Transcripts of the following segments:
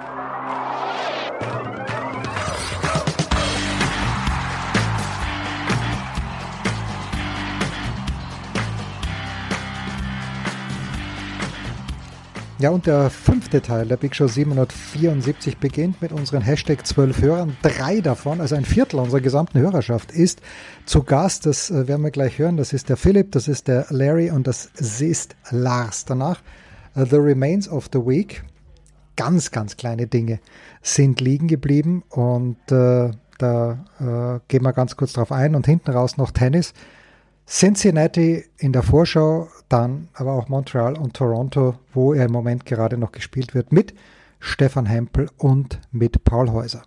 Ja, und der 5. Teil der Big Show 774 beginnt mit unseren Hashtag 12 Hörern. 3 davon, also ein Viertel unserer gesamten Hörerschaft, ist zu Gast. Das werden wir gleich hören. Das ist der Philipp, das ist der Larry und das ist Lars. Danach The Remains of the Week. Ganz, ganz kleine Dinge sind liegen geblieben und da gehen wir ganz kurz drauf ein. Und hinten raus noch Tennis. Cincinnati in der Vorschau, dann aber auch Montreal und Toronto, wo er im Moment gerade noch gespielt wird, mit Stefan Hempel und mit Paul Häuser.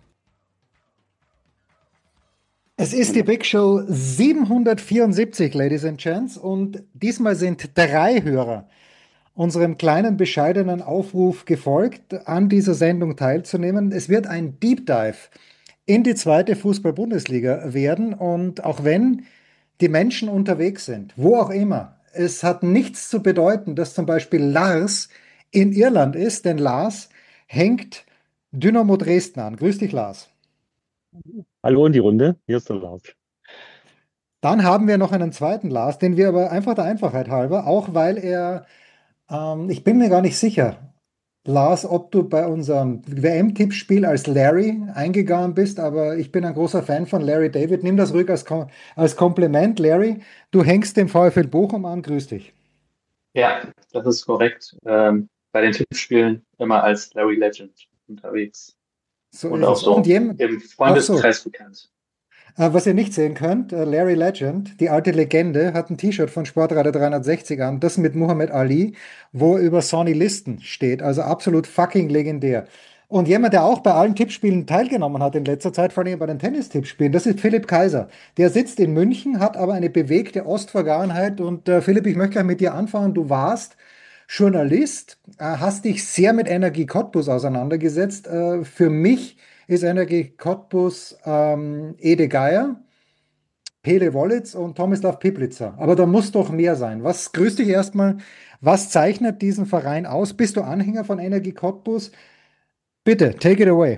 Es ist die Big Show 774, Ladies and Gents, und diesmal sind 3 Hörer unserem kleinen, bescheidenen Aufruf gefolgt, an dieser Sendung teilzunehmen. Es wird ein Deep Dive in die 2. Fußball-Bundesliga werden, und auch wenn die Menschen unterwegs sind, wo auch immer, es hat nichts zu bedeuten, dass zum Beispiel Lars in Irland ist, denn Lars hängt Dynamo Dresden an. Grüß dich, Lars. Hallo in die Runde, hier ist der Lars. Dann haben wir noch einen zweiten Lars, den wir aber einfach der Einfachheit halber, auch weil er, ich bin mir gar nicht sicher, Lars, ob du bei unserem WM-Tippspiel als Larry eingegangen bist, aber ich bin ein großer Fan von Larry David. Nimm das ruhig als Kompliment, Larry. Du hängst dem VfL Bochum an. Grüß dich. Ja, das ist korrekt. Bei den Tippspielen immer als Larry Legend unterwegs. So und ist auch es. so Und im Freundeskreis bekannt. Was ihr nicht sehen könnt, Larry Legend, die alte Legende, hat ein T-Shirt von Sportradio 360 an, das mit Muhammad Ali, wo über Sonny Liston steht. Also absolut fucking legendär. Und jemand, der auch bei allen Tippspielen teilgenommen hat in letzter Zeit, vor allem bei den Tennistippspielen, das ist Philipp Kaiser. Der sitzt in München, hat aber eine bewegte Ostvergangenheit. Und Philipp, ich möchte gleich mit dir anfangen. Du warst Journalist, hast dich sehr mit Energie Cottbus auseinandergesetzt. Für mich ist Energie Cottbus Ede Geier, Pele Wollitz und Tomislav Piplica. Aber da muss doch mehr sein. Grüß dich erstmal, was zeichnet diesen Verein aus? Bist du Anhänger von Energie Cottbus? Bitte, take it away.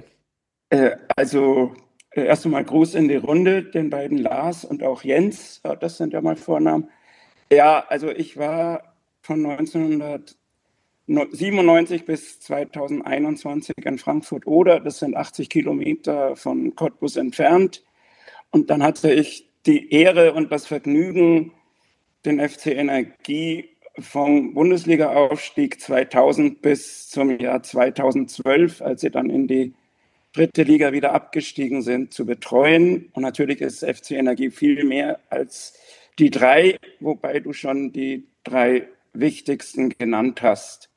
Erst einmal Gruß in die Runde, den beiden Lars und auch Jens, das sind ja mal Vornamen. Ja, also ich war von 1997 bis 2021 in Frankfurt-Oder, das sind 80 Kilometer von Cottbus entfernt. Und dann hatte ich die Ehre und das Vergnügen, den FC Energie vom Bundesliga-Aufstieg 2000 bis zum Jahr 2012, als sie dann in die 3. Liga wieder abgestiegen sind, zu betreuen. Und natürlich ist FC Energie viel mehr als die 3, wobei du schon die 3 wichtigsten genannt hast.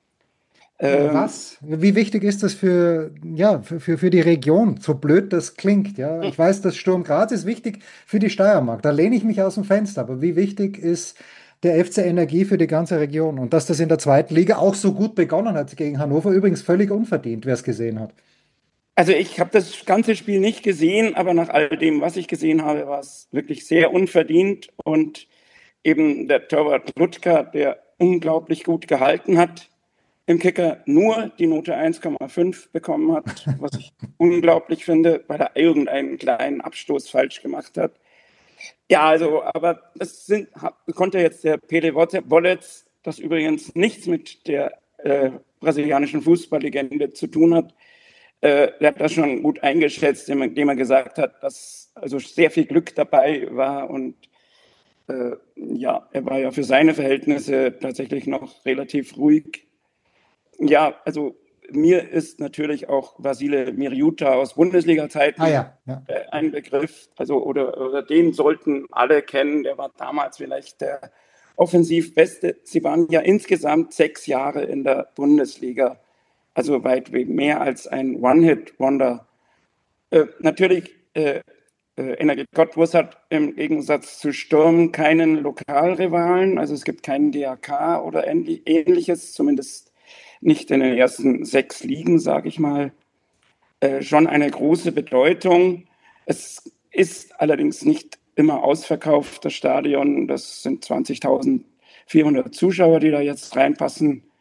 Wie wichtig ist das für die Region? So blöd das klingt. Ja? Ich weiß, dass Sturm Graz ist wichtig für die Steiermark. Da lehne ich mich aus dem Fenster. Aber wie wichtig ist der FC Energie für die ganze Region? Und dass das in der 2. Liga auch so gut begonnen hat gegen Hannover, übrigens völlig unverdient, wer es gesehen hat. Also ich habe das ganze Spiel nicht gesehen, aber nach all dem, was ich gesehen habe, war es wirklich sehr unverdient. Und eben der Torwart Ludka, der unglaublich gut gehalten hat, im Kicker nur die Note 1,5 bekommen hat, was ich unglaublich finde, weil er irgendeinen kleinen Abstoß falsch gemacht hat. Ja, also, aber konnte jetzt der Pele Wollitz, das übrigens nichts mit der brasilianischen Fußballlegende zu tun hat, der hat das schon gut eingeschätzt, indem er gesagt hat, dass also sehr viel Glück dabei war und er war ja für seine Verhältnisse tatsächlich noch relativ ruhig. Ja, also mir ist natürlich auch Vasile Miriuta aus Bundesliga-Zeiten ein Begriff, also oder den sollten alle kennen, der war damals vielleicht der offensiv Beste. Sie waren ja insgesamt 6 Jahre in der Bundesliga, also weit mehr als ein One-Hit-Wonder. Natürlich, Energie Cottbus hat im Gegensatz zu Sturm keinen Lokalrivalen, also es gibt keinen DAK oder Ähnliches, zumindest nicht in den ersten 6 Ligen, sage ich mal, schon eine große Bedeutung. Es ist allerdings nicht immer ausverkauft, das Stadion. Das sind 20.400 Zuschauer, die da jetzt reinpassen.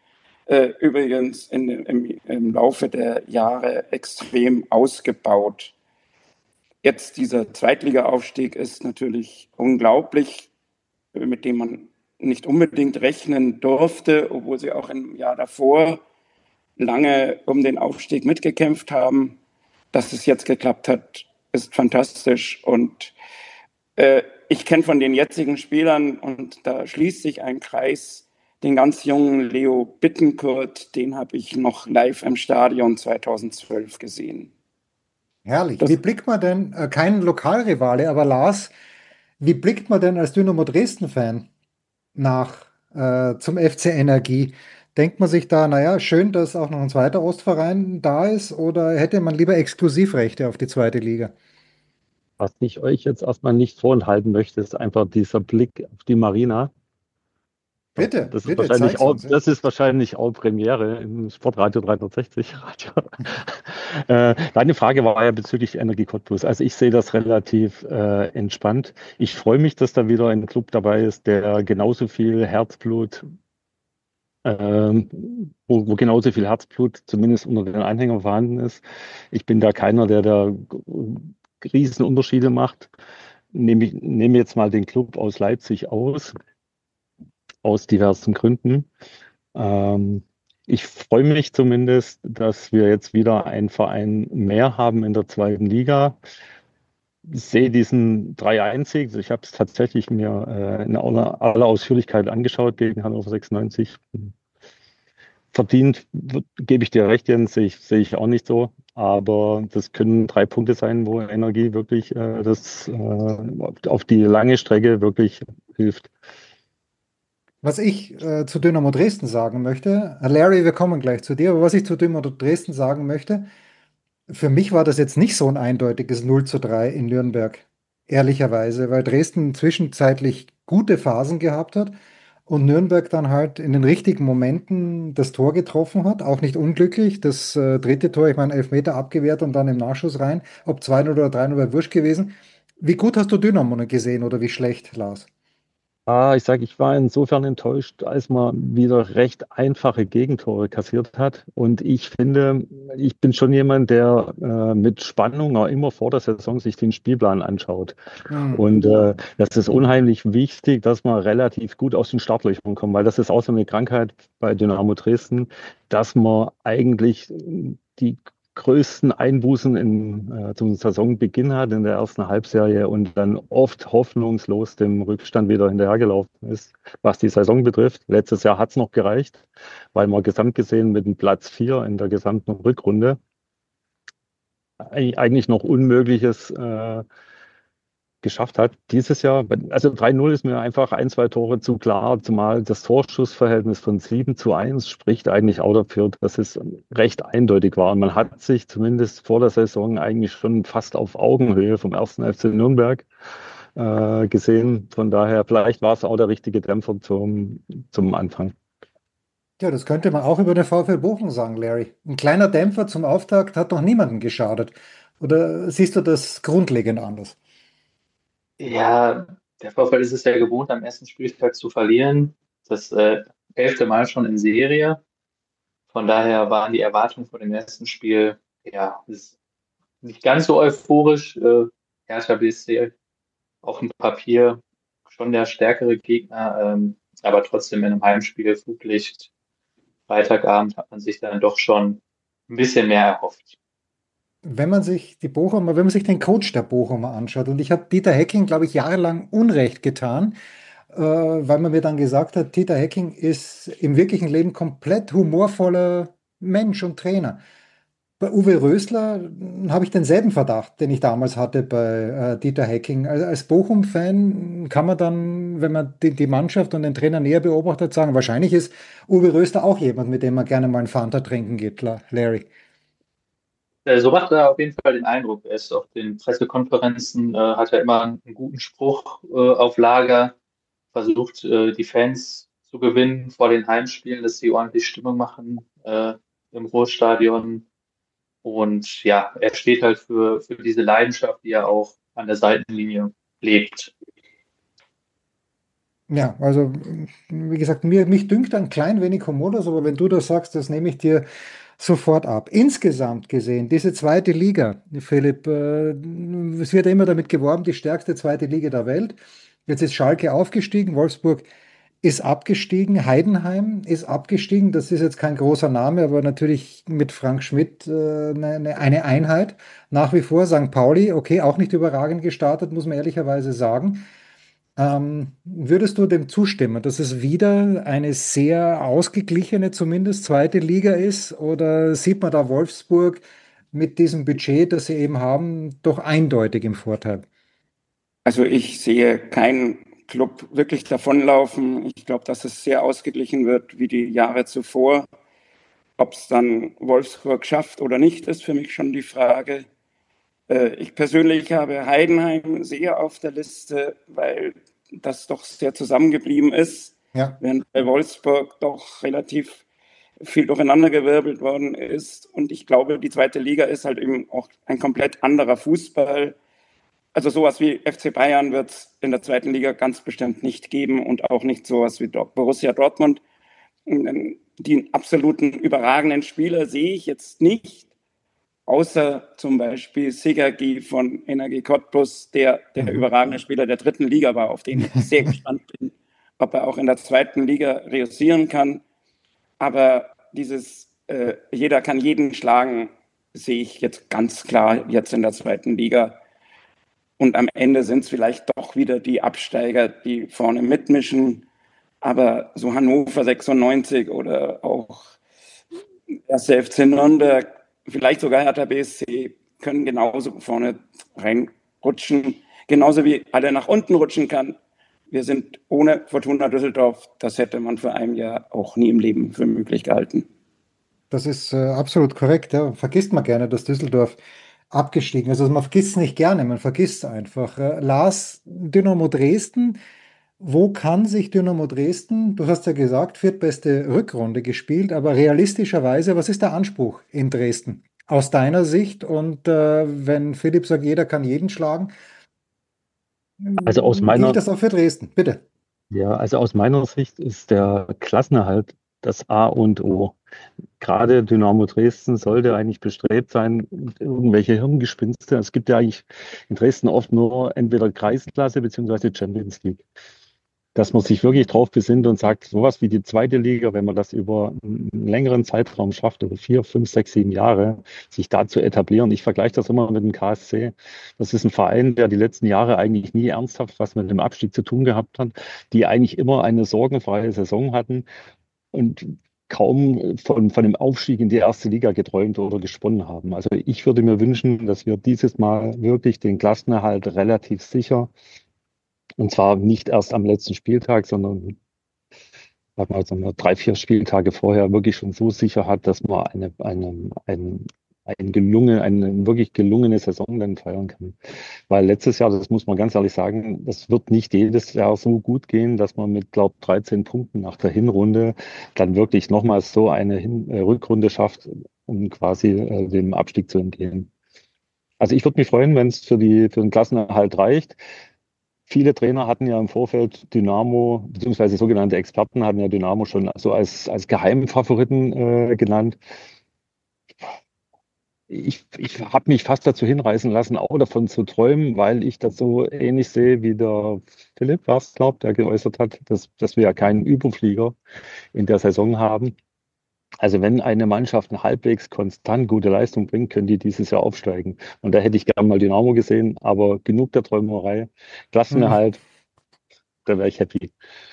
übrigens im Laufe der Jahre extrem ausgebaut. Jetzt dieser Zweitliga-Aufstieg ist natürlich unglaublich, mit dem man nicht unbedingt rechnen durfte, obwohl sie auch im Jahr davor lange um den Aufstieg mitgekämpft haben. Dass es jetzt geklappt hat, ist fantastisch. Und ich kenne von den jetzigen Spielern, und da schließt sich ein Kreis, den ganz jungen Leo Bittencourt, den habe ich noch live im Stadion 2012 gesehen. Herrlich. Wie blickt man denn, kein Lokalrivale, aber Lars, wie blickt man denn als Dynamo Dresden-Fan zum FC Energie? Denkt man sich da, naja, schön, dass auch noch ein zweiter Ostverein da ist, oder hätte man lieber Exklusivrechte auf die zweite Liga? Was ich euch jetzt erstmal nicht vorenthalten möchte, ist einfach dieser Blick auf die Marina. Bitte, bitte, zeig's uns. Ja. Das ist wahrscheinlich auch Premiere im Sportradio 360 Radio. Deine Frage war ja bezüglich Energie Cottbus. Also ich sehe das relativ entspannt. Ich freue mich, dass da wieder ein Club dabei ist, der genauso viel Herzblut, wo genauso viel Herzblut zumindest unter den Anhängern vorhanden ist. Ich bin da keiner, der da Riesenunterschiede macht. Nehme jetzt mal den Club aus Leipzig aus diversen Gründen. Ich freue mich zumindest, dass wir jetzt wieder einen Verein mehr haben in der zweiten Liga. Ich sehe diesen 3-1-Sieg. Ich habe es tatsächlich mir in aller Ausführlichkeit angeschaut gegen Hannover 96. Verdient, gebe ich dir recht, Jens, sehe ich auch nicht so. Aber das können 3 Punkte sein, wo Energie wirklich auf die lange Strecke wirklich hilft. Was ich zu Dynamo Dresden sagen möchte, Larry, wir kommen gleich zu dir, aber was ich zu Dynamo Dresden sagen möchte, für mich war das jetzt nicht so ein eindeutiges 0:3 in Nürnberg, ehrlicherweise, weil Dresden zwischenzeitlich gute Phasen gehabt hat und Nürnberg dann halt in den richtigen Momenten das Tor getroffen hat, auch nicht unglücklich. Das dritte Tor, ich meine, Elfmeter abgewehrt und dann im Nachschuss rein. Ob 2-0 oder 3-0 wäre wurscht gewesen. Wie gut hast du Dynamo gesehen oder wie schlecht, Lars? Ich war insofern enttäuscht, als man wieder recht einfache Gegentore kassiert hat. Und ich finde, ich bin schon jemand, der mit Spannung auch immer vor der Saison sich den Spielplan anschaut. Und das ist unheimlich wichtig, dass man relativ gut aus den Startlöchern kommt, weil das ist auch so eine Krankheit bei Dynamo Dresden, dass man eigentlich die größten Einbußen zum Saisonbeginn hat in der ersten Halbserie und dann oft hoffnungslos dem Rückstand wieder hinterhergelaufen ist, was die Saison betrifft. Letztes Jahr hat es noch gereicht, weil man gesamt gesehen mit dem Platz 4 in der gesamten Rückrunde eigentlich noch Unmögliches geschafft hat. Dieses Jahr, also 3-0 ist mir einfach 1, 2 Tore zu klar, zumal das Torschussverhältnis von 7:1 spricht eigentlich auch dafür, dass es recht eindeutig war. Und man hat sich zumindest vor der Saison eigentlich schon fast auf Augenhöhe vom 1. FC Nürnberg gesehen. Von daher, vielleicht war es auch der richtige Dämpfer zum Anfang. Ja, das könnte man auch über den VfL Bochum sagen, Larry. Ein kleiner Dämpfer zum Auftakt hat doch niemandem geschadet. Oder siehst du das grundlegend anders? Ja, der VfL ist es ja gewohnt, am ersten Spieltag zu verlieren. Das 11. Mal schon in Serie. Von daher waren die Erwartungen vor dem ersten Spiel ja nicht ganz so euphorisch. Hertha BSC auf dem Papier schon der stärkere Gegner, aber trotzdem in einem Heimspiel, Flutlicht, Freitagabend hat man sich dann doch schon ein bisschen mehr erhofft. Wenn man sich wenn man sich den Coach der Bochumer anschaut, und ich habe Dieter Hecking, glaube ich, jahrelang Unrecht getan, weil man mir dann gesagt hat, Dieter Hecking ist im wirklichen Leben komplett humorvoller Mensch und Trainer. Bei Uwe Rösler habe ich denselben Verdacht, den ich damals hatte bei Dieter Hecking. Als Bochum-Fan kann man dann, wenn man die Mannschaft und den Trainer näher beobachtet, sagen, wahrscheinlich ist Uwe Rösler auch jemand, mit dem man gerne mal einen Fanta trinken geht, Larry. So macht er auf jeden Fall den Eindruck. Er ist auf den Pressekonferenzen, hat er immer einen guten Spruch auf Lager, versucht die Fans zu gewinnen vor den Heimspielen, dass sie ordentlich Stimmung machen im Ruhrstadion. Und ja, er steht halt für diese Leidenschaft, die er auch an der Seitenlinie lebt. Ja, also wie gesagt, mich dünkt ein klein wenig Komodos, aber wenn du das sagst, das nehme ich dir sofort ab. Insgesamt gesehen, diese zweite Liga, Philipp, es wird ja immer damit geworben, die stärkste zweite Liga der Welt. Jetzt ist Schalke aufgestiegen, Wolfsburg ist abgestiegen, Heidenheim ist abgestiegen. Das ist jetzt kein großer Name, aber natürlich mit Frank Schmidt eine Einheit. Nach wie vor St. Pauli, okay, auch nicht überragend gestartet, muss man ehrlicherweise sagen. Würdest du dem zustimmen, dass es wieder eine sehr ausgeglichene, zumindest zweite Liga ist? Oder sieht man da Wolfsburg mit diesem Budget, das sie eben haben, doch eindeutig im Vorteil? Also ich sehe keinen Club wirklich davonlaufen. Ich glaube, dass es sehr ausgeglichen wird wie die Jahre zuvor. Ob es dann Wolfsburg schafft oder nicht, ist für mich schon die Frage. Ich persönlich habe Heidenheim sehr auf der Liste, weil das doch sehr zusammengeblieben ist, Ja, während bei Wolfsburg doch relativ viel durcheinandergewirbelt worden ist. Und ich glaube, die zweite Liga ist halt eben auch ein komplett anderer Fußball. Also sowas wie FC Bayern wird es in der zweiten Liga ganz bestimmt nicht geben und auch nicht sowas wie Borussia Dortmund. Die absoluten überragenden Spieler sehe ich jetzt nicht, außer zum Beispiel Sigagi von Energie Cottbus, der mhm. überragende Spieler der dritten Liga war, auf den ich sehr gespannt bin, ob er auch in der zweiten Liga reüssieren kann. Aber jeder kann jeden schlagen, sehe ich jetzt ganz klar jetzt in der zweiten Liga. Und am Ende sind es vielleicht doch wieder die Absteiger, die vorne mitmischen. Aber so Hannover 96 oder auch 1. FC Nürnberg, vielleicht sogar Hertha BSC, können genauso vorne reinrutschen. Genauso wie alle nach unten rutschen kann. Wir sind ohne Fortuna Düsseldorf, das hätte man vor einem Jahr auch nie im Leben für möglich gehalten. Das ist absolut korrekt. Ja. Vergisst man gerne, dass Düsseldorf abgestiegen ist. Also man vergisst es nicht gerne, man vergisst es einfach. Lars, Dynamo Dresden, wo kann sich Dynamo Dresden, du hast ja gesagt, viertbeste Rückrunde gespielt, aber realistischerweise, was ist der Anspruch in Dresden aus deiner Sicht? Und wenn Philipp sagt, jeder kann jeden schlagen, Also aus gilt meiner, das auch für Dresden? Bitte. ja, also aus meiner Sicht ist der Klassenerhalt das A und O. Gerade Dynamo Dresden sollte eigentlich bestrebt sein, irgendwelche Hirngespinste. Es gibt ja eigentlich in Dresden oft nur entweder Kreisklasse beziehungsweise Champions League. Dass man sich wirklich drauf besinnt und sagt, sowas wie die zweite Liga, wenn man das über einen längeren Zeitraum schafft, über 4, 5, 6, 7 Jahre, sich da zu etablieren. Ich vergleiche das immer mit dem KSC. Das ist ein Verein, der die letzten Jahre eigentlich nie ernsthaft was mit dem Abstieg zu tun gehabt hat, die eigentlich immer eine sorgenfreie Saison hatten und kaum von dem Aufstieg in die erste Liga geträumt oder gesponnen haben. Also ich würde mir wünschen, dass wir dieses Mal wirklich den Klassenerhalt relativ sicher, und zwar nicht erst am letzten Spieltag, sondern sagen wir, also 3, 4 Spieltage vorher wirklich schon so sicher hat, dass man eine wirklich gelungene Saison dann feiern kann. Weil letztes Jahr, das muss man ganz ehrlich sagen, das wird nicht jedes Jahr so gut gehen, dass man mit, glaube 13 Punkten nach der Hinrunde dann wirklich nochmals so eine Rückrunde schafft, um quasi dem Abstieg zu entgehen. Also ich würde mich freuen, wenn es für den Klassenerhalt reicht. Viele Trainer hatten ja im Vorfeld Dynamo, beziehungsweise sogenannte Experten hatten ja Dynamo schon so als Geheimfavoriten genannt. Ich habe mich fast dazu hinreißen lassen, auch davon zu träumen, weil ich das so ähnlich sehe, wie der Philipp was glaubt, der geäußert hat, dass wir ja keinen Überflieger in der Saison haben. Also wenn eine Mannschaft eine halbwegs konstant gute Leistung bringt, können die dieses Jahr aufsteigen. Und da hätte ich gerne mal Dynamo gesehen, aber genug der Träumerei. Mhm. Klassenerhalt, da wäre ich happy.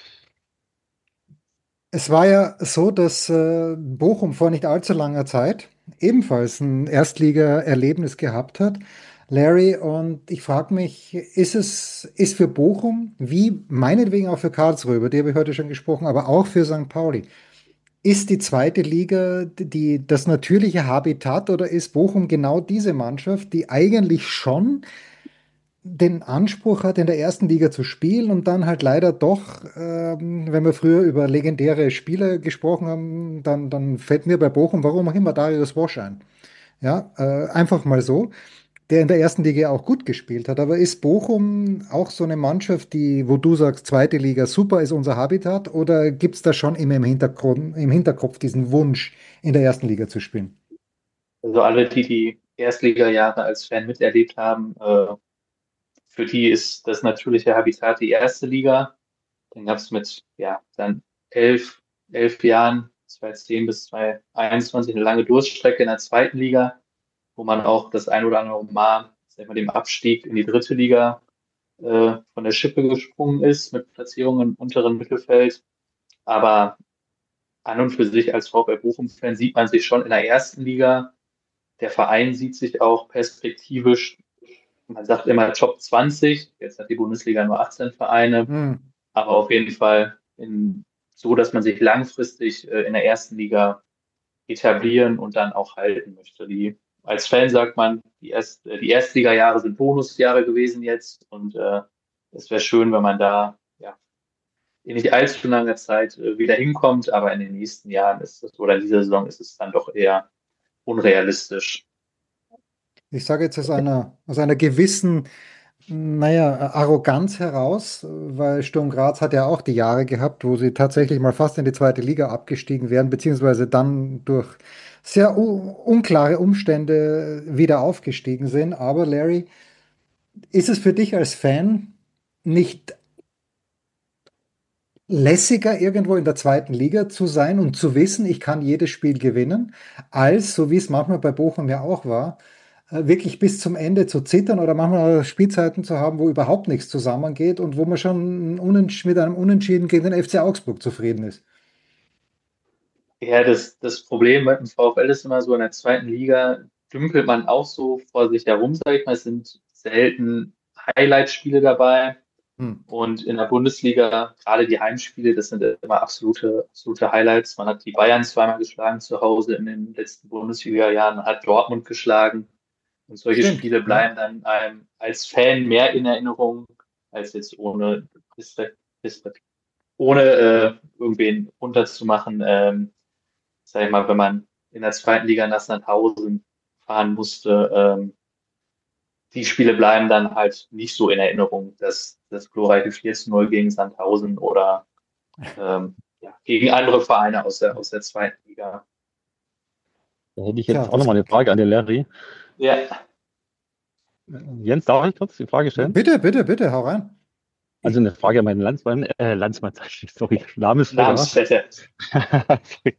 Es war ja so, dass Bochum vor nicht allzu langer Zeit ebenfalls ein Erstliga-Erlebnis gehabt hat. Larry, und ich frage mich, ist für Bochum, wie meinetwegen auch für Karlsruhe, über die habe ich heute schon gesprochen, aber auch für St. Pauli, ist die zweite Liga das natürliche Habitat oder ist Bochum genau diese Mannschaft, die eigentlich schon den Anspruch hat, in der ersten Liga zu spielen und dann halt leider doch, wenn wir früher über legendäre Spieler gesprochen haben, dann fällt mir bei Bochum, warum auch immer, Darius Wosch ein. Ja, einfach mal so. der in der ersten Liga auch gut gespielt hat. Aber ist Bochum auch so eine Mannschaft, die, wo du sagst, zweite Liga super ist unser Habitat? Oder gibt es da schon immer im Hinterkopf diesen Wunsch, in der ersten Liga zu spielen? Also alle, die die Erstliga-Jahre als Fan miterlebt haben, für die ist das natürliche Habitat die erste Liga. Dann gab es mit, ja, dann elf, 11 Jahren, 2010 bis 2021, eine lange Durststrecke in der zweiten Liga, wo man auch das ein oder andere Mal, sag ich mal, dem Abstieg in die dritte Liga von der Schippe gesprungen ist, mit Platzierungen im unteren Mittelfeld. Aber an und für sich als VfL Bochum-Fan sieht man sich schon in der ersten Liga. Der Verein sieht sich auch perspektivisch, man sagt immer Top 20, jetzt hat die Bundesliga nur 18 Vereine, Hm. aber auf jeden Fall so, dass man sich langfristig in der ersten Liga etablieren und dann auch halten möchte. Als Fan sagt man, die Erstliga-Jahre sind Bonusjahre gewesen jetzt und es wäre schön, wenn man da ja, in nicht allzu langer Zeit wieder hinkommt, aber in den nächsten Jahren ist es, oder in dieser Saison ist es dann doch eher unrealistisch. Ich sage jetzt aus einer gewissen, naja, Arroganz heraus, weil Sturm Graz hat ja auch die Jahre gehabt, wo sie tatsächlich mal fast in die zweite Liga abgestiegen wären, beziehungsweise dann durch sehr unklare Umstände wieder aufgestiegen sind. Aber Larry, ist es für dich als Fan nicht lässiger, irgendwo in der zweiten Liga zu sein und zu wissen, ich kann jedes Spiel gewinnen, als, so wie es manchmal bei Bochum ja auch war, wirklich bis zum Ende zu zittern oder manchmal Spielzeiten zu haben, wo überhaupt nichts zusammengeht und wo man schon mit einem Unentschieden gegen den FC Augsburg zufrieden ist. Ja, das Problem mit dem VfL ist immer so, in der zweiten Liga dümpelt man auch so vor sich herum, sag ich mal. Es sind selten Highlight-Spiele dabei. Hm. Und in der Bundesliga, gerade die Heimspiele, das sind immer absolute Highlights. Man hat die Bayern zweimal geschlagen zu Hause in den letzten Bundesliga-Jahren, man hat Dortmund geschlagen. Und solche Stimmt, Spiele ja. bleiben dann einem als Fan mehr in Erinnerung, als jetzt Respekt, ohne irgendwen runterzumachen. Sag ich mal, wenn man in der zweiten Liga nach Sandhausen fahren musste, die Spiele bleiben dann halt nicht so in Erinnerung, das glorreiche 4:0 gegen Sandhausen oder ja, gegen andere Vereine aus der zweiten Liga. Da hätte ich Tja, jetzt auch nochmal eine Frage an den Larry. Ja, Jens, darf ich kurz die Frage stellen? bitte, bitte, bitte, hau rein. Also eine Frage an meinen Landsmann, sorry, Namensvetter. Sorry.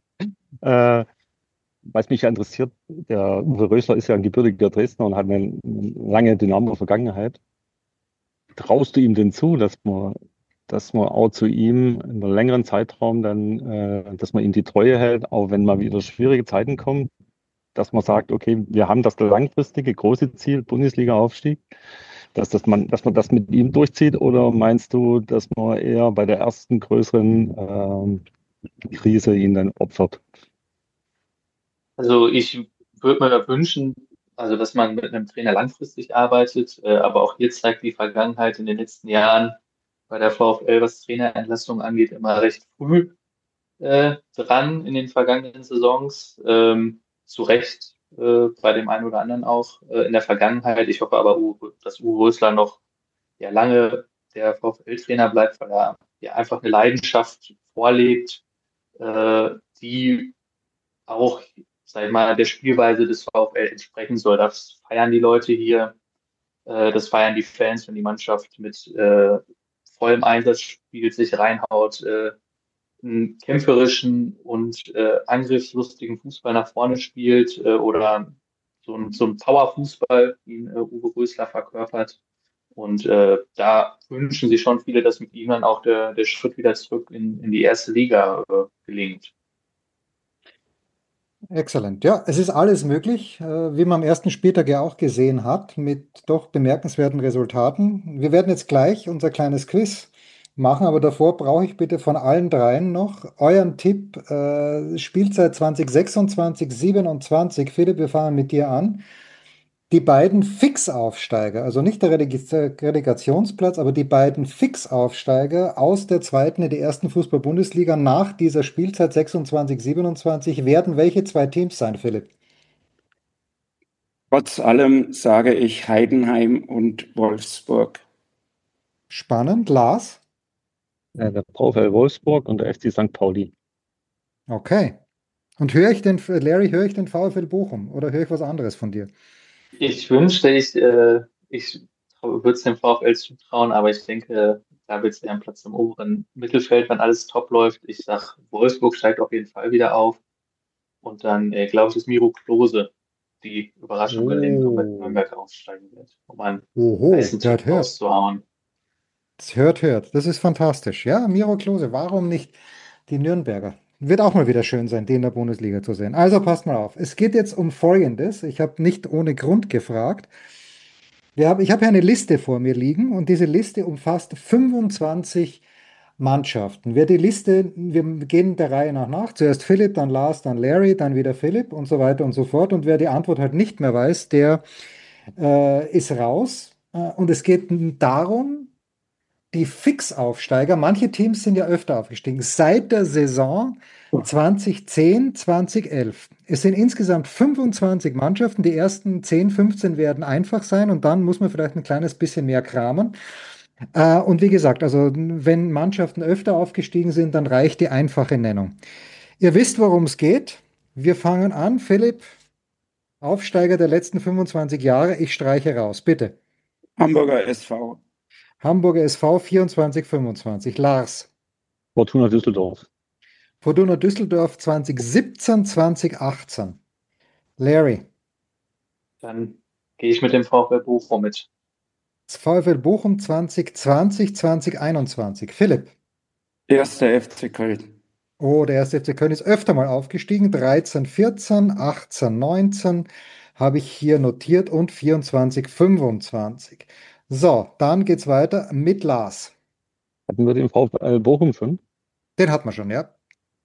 Was mich ja interessiert, der Uwe Rösler ist ja ein gebürtiger Dresdner und hat eine lange Dynamo-Vergangenheit. Traust du ihm denn zu, dass man auch zu ihm in einem längeren Zeitraum dann, dass man ihm die Treue hält, auch wenn mal wieder schwierige Zeiten kommen, dass man sagt, okay, wir haben das langfristige große Ziel, Bundesliga-Aufstieg, dass man das mit ihm durchzieht, oder meinst du, dass man eher bei der ersten größeren Krise ihn dann opfert? also ich würde mir wünschen, also dass man mit einem Trainer langfristig arbeitet, aber auch hier zeigt die Vergangenheit in den letzten Jahren bei der VfL, was Trainerentlassungen angeht, immer recht früh dran in den vergangenen Saisons. Zu Recht bei dem einen oder anderen auch in der Vergangenheit. Ich hoffe aber, dass Uwe Rösler noch ja, lange der VfL-Trainer bleibt, weil er ja einfach eine Leidenschaft vorlebt, die auch, sag ich mal, der Spielweise des VfL entsprechen soll. Das feiern die Leute hier, das feiern die Fans, wenn die Mannschaft mit vollem Einsatz spielt, sich reinhaut, einen kämpferischen und angriffslustigen Fußball nach vorne spielt oder so ein Powerfußball, wie ihn Uwe Rösler verkörpert. Und da wünschen sich schon viele, dass mit ihm dann auch der Schritt wieder zurück in die erste Liga gelingt. Exzellent. Ja, es ist alles möglich, wie man am ersten Spieltag ja auch gesehen hat, mit doch bemerkenswerten Resultaten. Wir werden jetzt gleich unser kleines Quiz machen, aber davor brauche ich bitte von allen dreien noch euren Tipp, Spielzeit 2026, 27. Philipp, wir fangen mit dir an. Die beiden Fixaufsteiger, also nicht der Relegationsplatz, aber die beiden Fixaufsteiger aus der zweiten in die ersten Fußball-Bundesliga nach dieser Spielzeit 26, 27 werden welche zwei Teams sein, Philipp? Trotz allem sage ich Heidenheim und Wolfsburg. Spannend, Lars. Der VfL Wolfsburg und der FC St. Pauli. Okay. Und Larry, höre ich den VfL Bochum oder höre ich was anderes von dir? Ich wünschte, ich würde es dem VfL zutrauen, aber ich denke, da wird es eher ein Platz im oberen Mittelfeld, wenn alles top läuft. Ich sag, Wolfsburg steigt auf jeden Fall wieder auf. Und dann glaube ich, dass Miro Klose die Überraschung gelingt und mit Oh. Nürnberg aufsteigen wird, um einen Oho, heißen Tipp hört, hört. rauszuhauen. Das hört, hört. Das ist fantastisch. Ja, Miro Klose, warum nicht die Nürnberger? Wird auch mal wieder schön sein, die in der Bundesliga zu sehen. Also passt mal auf. Es geht jetzt um Folgendes. Ich habe nicht ohne Grund gefragt. Ich habe hier eine Liste vor mir liegen und diese Liste umfasst 25 Mannschaften. Wir gehen der Reihe nach. Zuerst Philipp, dann Lars, dann Larry, dann wieder Philipp und so weiter und so fort. Und wer die Antwort halt nicht mehr weiß, der ist raus. Und es geht darum, die Fixaufsteiger, manche Teams sind ja öfter aufgestiegen, seit der Saison 2010, 2011. Es sind insgesamt 25 Mannschaften. Die ersten 10, 15 werden einfach sein und dann muss man vielleicht ein kleines bisschen mehr kramen. Und wie gesagt, also wenn Mannschaften öfter aufgestiegen sind, dann reicht die einfache Nennung. Ihr wisst, worum es geht. Wir fangen an. Philipp, Aufsteiger der letzten 25 Jahre. Ich streiche raus. Bitte. Hamburger SV. Hamburger SV 24, 25. Lars. Fortuna Düsseldorf. Fortuna Düsseldorf 2017, 2018. Larry. Dann gehe ich mit dem VfL Bochum mit. VfL Bochum 2020, 2021. Philipp. Erster FC Köln. Oh, der erste FC Köln ist öfter mal aufgestiegen. 13, 14, 18, 19 habe ich hier notiert und 24, 25. So, dann geht's weiter mit Lars. Hatten wir den VfL Bochum schon? Den hat man schon, ja.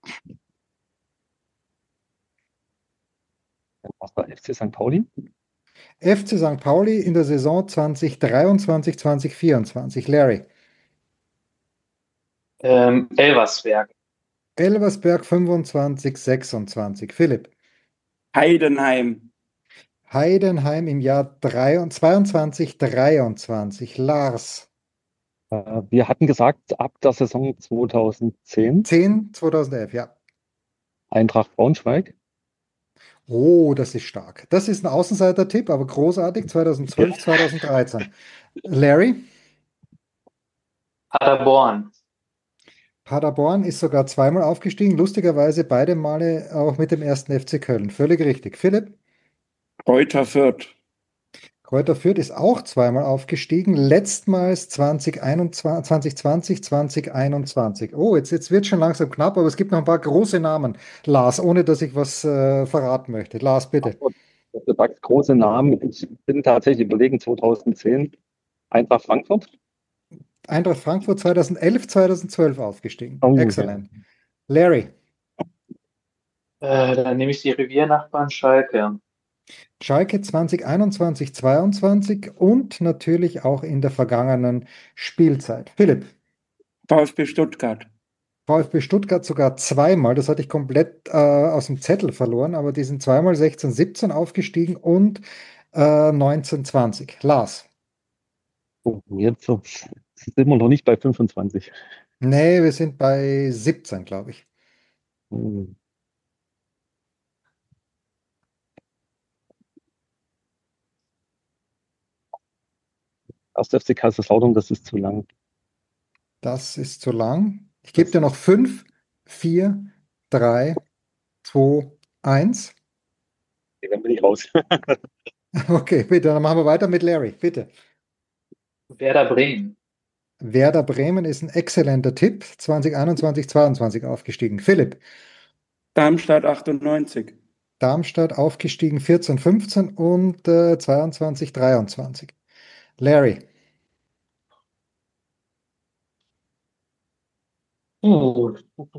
Was war FC St. Pauli? FC St. Pauli in der Saison 2023, 2024. Larry. Elversberg. Elversberg 25, 26. Philipp. Heidenheim. Heidenheim im Jahr 22, 23. Lars. Wir hatten gesagt, ab der Saison 2010 10, 2011, ja. Eintracht Braunschweig. Oh, das ist stark. Das ist ein Außenseiter-Tipp, aber großartig. 2012, 2013. Larry. Paderborn. Paderborn ist sogar zweimal aufgestiegen. Lustigerweise beide Male auch mit dem ersten FC Köln. Völlig richtig. Philipp. Kräuter Fürth. Kräuter Fürth ist auch zweimal aufgestiegen, letztmals 2021, 2020, 2021. Oh, jetzt wird schon langsam knapp, aber es gibt noch ein paar große Namen. Lars, ohne dass ich was verraten möchte. Lars, bitte. Du sagst große Namen. Ich bin tatsächlich überlegen, 2010 Eintracht Frankfurt. Eintracht Frankfurt 2011, 2012 aufgestiegen. Oh, Excellent. Larry, Dann nehme ich die Reviernachbarn Schalke. Schalke 2021, 22 und natürlich auch in der vergangenen Spielzeit. Philipp. VfB Stuttgart. VfB Stuttgart sogar zweimal, das hatte ich komplett aus dem Zettel verloren, aber die sind zweimal 16, 17 aufgestiegen und 19, 20. Lars. Oh, jetzt sind wir noch nicht bei 25. Nee, wir sind bei 17, glaube ich. Hm. Erst FC Kaiserslautern, das ist zu lang. Das ist zu lang. Ich gebe dir noch 5, 4, 3, 2, 1. Dann bin ich raus. Okay, bitte, dann machen wir weiter mit Larry, bitte. Werder Bremen. Werder Bremen ist ein exzellenter Tipp. 2021, 22 aufgestiegen. Philipp. Darmstadt 98. Darmstadt aufgestiegen 14, 15 und 22, 23. Larry. Uh.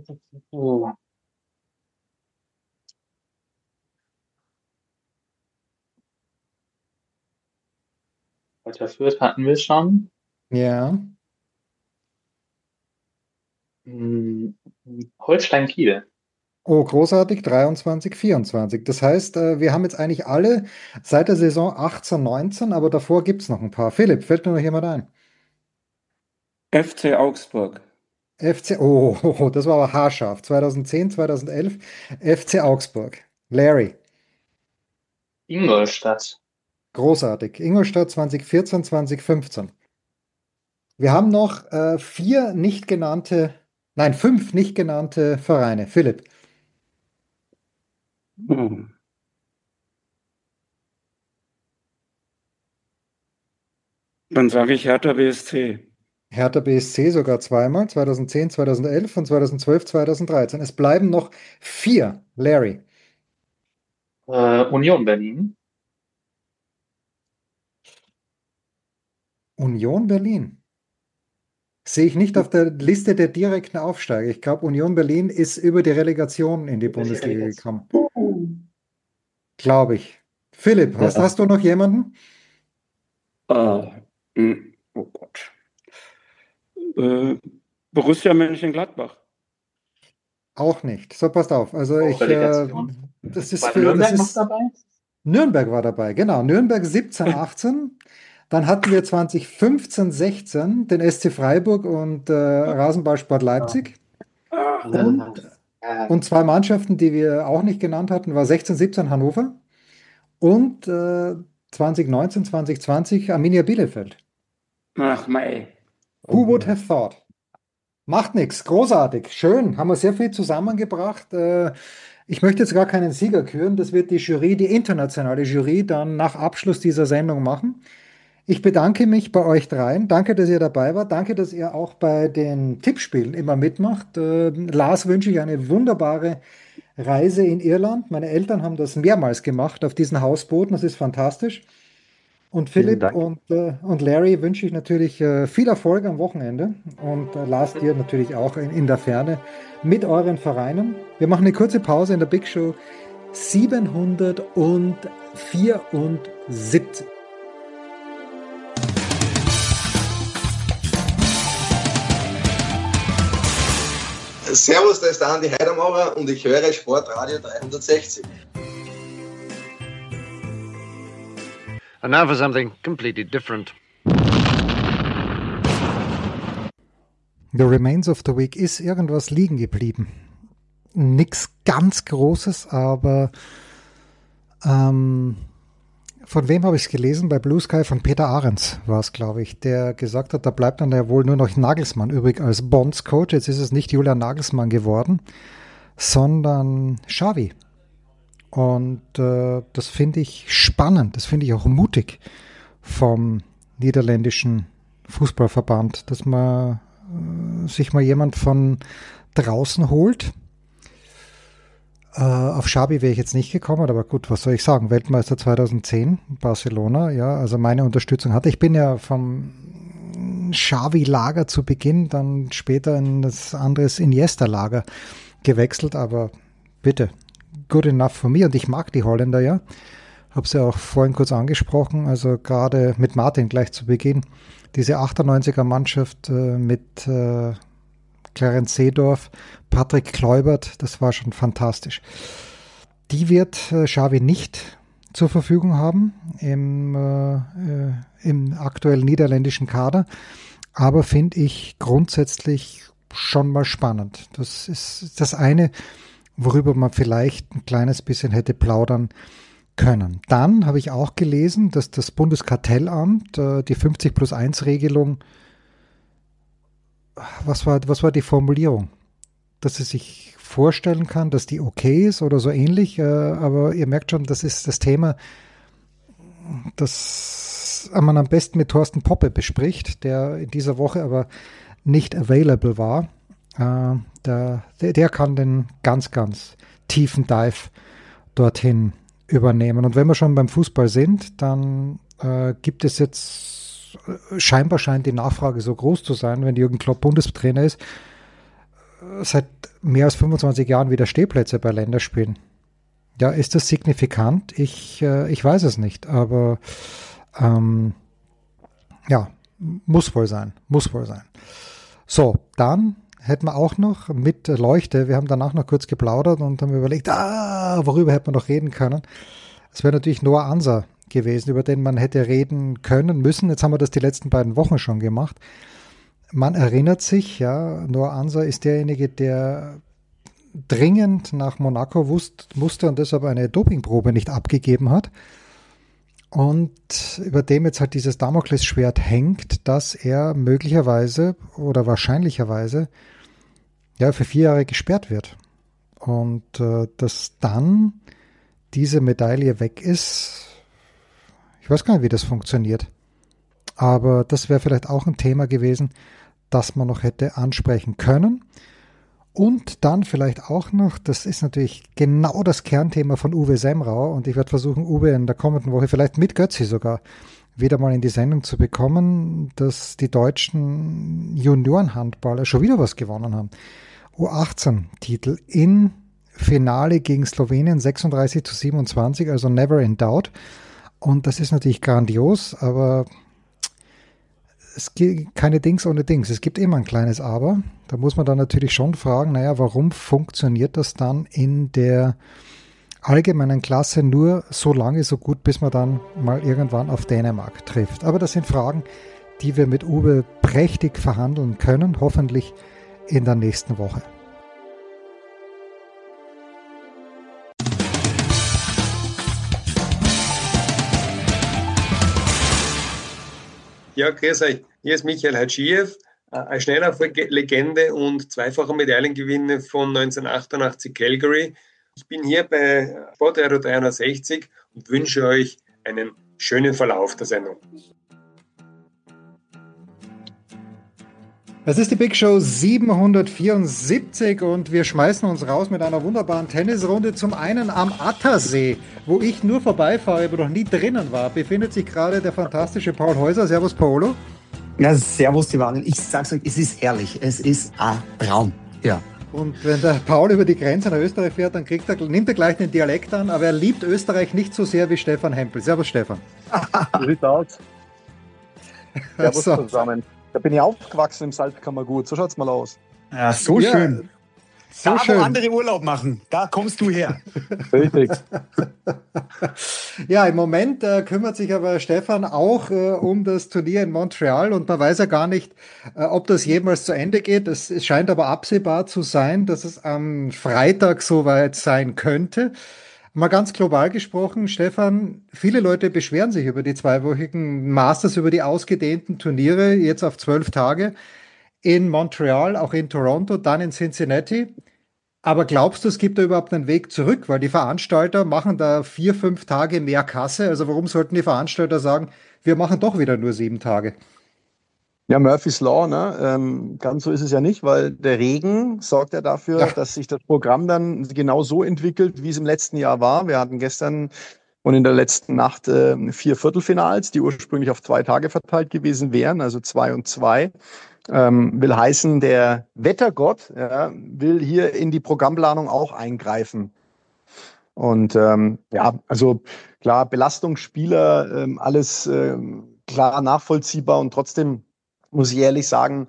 Kräuter Fürth hatten wir schon. Ja. Hm, Holstein Kiel. Oh, großartig, 23, 24. Das heißt, wir haben jetzt eigentlich alle seit der Saison 18, 19, aber davor gibt es noch ein paar. Philipp, fällt mir noch jemand ein? FC Augsburg. Oh, das war aber haarscharf. 2010, 2011, FC Augsburg. Larry, Ingolstadt. großartig. Ingolstadt 2014, 2015. Wir haben noch fünf nicht genannte Vereine. Philipp, Hm. Dann sage ich Hertha BSC. Hertha BSC sogar zweimal, 2010, 2011 und 2012, 2013. Es bleiben noch vier. Larry, Union Berlin. Union Berlin. Sehe ich nicht auf der Liste der direkten Aufsteiger. Ich glaube, Union Berlin ist über die Relegation in die Über die Bundesliga Relegation. gekommen. Glaube ich. Philipp, hast, Ja. hast du noch jemanden? Oh Gott. Borussia Mönchengladbach. Auch nicht. So, passt auf. Also Auch Relegation. das ist War für, das Nürnberg noch ist, dabei? Nürnberg war dabei, genau. Nürnberg 17, 18. Dann hatten wir 2015, 16 den SC Freiburg und Rasenballsport Leipzig. Und, Ja. und zwei Mannschaften, die wir auch nicht genannt hatten, war 16, 17 Hannover und 2019, 2020 Arminia Bielefeld. Ach, mei. Who would have thought? Macht nichts, großartig, schön, haben wir sehr viel zusammengebracht. Ich möchte jetzt gar keinen Sieger küren, das wird die Jury, die internationale Jury, dann nach Abschluss dieser Sendung machen. Ich bedanke mich bei euch dreien. Danke, dass ihr dabei wart. Danke, dass ihr auch bei den Tippspielen immer mitmacht. Lars wünsche ich eine wunderbare Reise in Irland. Meine Eltern haben das mehrmals gemacht auf diesen Hausbooten. Das ist fantastisch. Und Vielen Philipp Dank. und Larry wünsche ich natürlich viel Erfolg am Wochenende. Und Lars dir natürlich auch in der Ferne mit euren Vereinen. Wir machen eine kurze Pause in der Big Show 774. Servus, da ist der Andi Heidermauer und ich höre Sportradio 360. And now for something completely different. The Remains of the Week ist irgendwas liegen geblieben. Nix ganz Großes, aber von wem habe ich es gelesen? Bei Blue Sky von Peter Ahrens war es, glaube ich, der gesagt hat, da bleibt dann ja wohl nur noch Nagelsmann übrig als Bonds-Coach. Jetzt ist es nicht Julian Nagelsmann geworden, sondern Xavi. Und das finde ich spannend, das finde ich auch mutig vom niederländischen Fußballverband, dass man sich mal jemand von draußen holt. Auf Xavi wäre ich jetzt nicht gekommen, aber gut, was soll ich sagen? Weltmeister 2010, Barcelona, ja, also meine Unterstützung hatte. Ich bin ja vom Xavi-Lager zu Beginn, dann später in das anderes Iniesta-Lager gewechselt, aber bitte, good enough for me und ich mag die Holländer ja. Habe sie ja auch vorhin kurz angesprochen, also gerade mit Martin gleich zu Beginn, diese 98er Mannschaft mit Clarence Seedorf, Patrick Kluivert, das war schon fantastisch. Die wird Xavi nicht zur Verfügung haben im aktuellen niederländischen Kader, aber finde ich grundsätzlich schon mal spannend. Das ist das eine, worüber man vielleicht ein kleines bisschen hätte plaudern können. Dann habe ich auch gelesen, dass das Bundeskartellamt die 50+1-Regelung, was war die Formulierung? Dass es sich vorstellen kann, dass die okay ist oder so ähnlich, aber ihr merkt schon, das ist das Thema, das man am besten mit Thorsten Poppe bespricht, der in dieser Woche aber nicht available war. Der kann den ganz, ganz tiefen Dive dorthin übernehmen. Und wenn wir schon beim Fußball sind, dann gibt es jetzt, scheinbar scheint die Nachfrage so groß zu sein, wenn Jürgen Klopp Bundestrainer ist, seit mehr als 25 Jahren wieder Stehplätze bei Länderspielen. Ja, ist das signifikant? Ich weiß es nicht, aber ja, muss wohl sein. So, dann hätten wir auch noch mit Leuchte. Wir haben danach noch kurz geplaudert und haben überlegt, worüber hätte man noch reden können. Es wäre natürlich Noah Ansa gewesen, über den man hätte reden können müssen. Jetzt haben wir das die letzten beiden Wochen schon gemacht. Man erinnert sich, ja, Noah Ansa ist derjenige, der dringend nach Monaco musste und deshalb eine Dopingprobe nicht abgegeben hat. Und über dem jetzt halt dieses Damoklesschwert hängt, dass er möglicherweise oder wahrscheinlicherweise ja für 4 Jahre gesperrt wird. Und dass dann diese Medaille weg ist, ich weiß gar nicht, wie das funktioniert. Aber das wäre vielleicht auch ein Thema gewesen, das man noch hätte ansprechen können. Und dann vielleicht auch noch, das ist natürlich genau das Kernthema von Uwe Semrau und ich werde versuchen, Uwe in der kommenden Woche, vielleicht mit Götzi sogar, wieder mal in die Sendung zu bekommen, dass die deutschen Juniorenhandballer schon wieder was gewonnen haben. U18-Titel in Finale gegen Slowenien 36-27, also never in doubt. Und das ist natürlich grandios, aber es gibt keine Dings ohne Dings. Es gibt immer ein kleines Aber. Da muss man dann natürlich schon fragen, naja, warum funktioniert das dann in der allgemeinen Klasse nur so lange, so gut, bis man dann mal irgendwann auf Dänemark trifft. Aber das sind Fragen, die wir mit Uwe prächtig verhandeln können, hoffentlich in der nächsten Woche. Ja, grüß euch. Hier ist Michael Hadschiev, ein Schnelllauf-Legende und zweifacher Medaillengewinner von 1988 Calgary. Ich bin hier bei Sportradio 360 und wünsche euch einen schönen Verlauf der Sendung. Das ist die Big Show 774 und wir schmeißen uns raus mit einer wunderbaren Tennisrunde. Zum einen am Attersee, wo ich nur vorbeifahre, aber noch nie drinnen war, befindet sich gerade der fantastische Paul Häuser. Servus, Paolo. Ja, servus, die Wagen. Ich sag's euch, es ist herrlich. Es ist ein Traum. Ja. Und wenn der Paul über die Grenze nach Österreich fährt, dann nimmt er gleich den Dialekt an, aber er liebt Österreich nicht so sehr wie Stefan Hempel. Servus, Stefan. So sieht's aus. Servus So. zusammen. Da bin ich aufgewachsen im Salzkammergut. So schaut's mal aus. Ja, so Ja, schön. so Da, schön. wo andere Urlaub machen, da kommst du her. Richtig. Ja, im Moment kümmert sich aber Stefan auch um das Turnier in Montreal und man weiß ja gar nicht, ob das jemals zu Ende geht. Es scheint aber absehbar zu sein, dass es am Freitag soweit sein könnte. Mal ganz global gesprochen, Stefan, viele Leute beschweren sich über die zweiwöchigen Masters, über die ausgedehnten Turniere, jetzt auf 12 Tage in Montreal, auch in Toronto, dann in Cincinnati. Aber glaubst du, es gibt da überhaupt einen Weg zurück? Weil die Veranstalter machen da 4, 5 Tage mehr Kasse. Also warum sollten die Veranstalter sagen, wir machen doch wieder nur 7 Tage? Ja, Murphy's Law, ne? Ganz so ist es ja nicht, weil der Regen sorgt ja dafür, Ja. dass sich das Programm dann genau so entwickelt, wie es im letzten Jahr war. Wir hatten gestern und in der letzten Nacht 4 Viertelfinals, die ursprünglich auf 2 Tage verteilt gewesen wären, also 2 und 2. Will heißen, der Wettergott will hier in die Programmplanung auch eingreifen. Und also klar, Belastungsspieler, alles klar nachvollziehbar und trotzdem muss ich ehrlich sagen,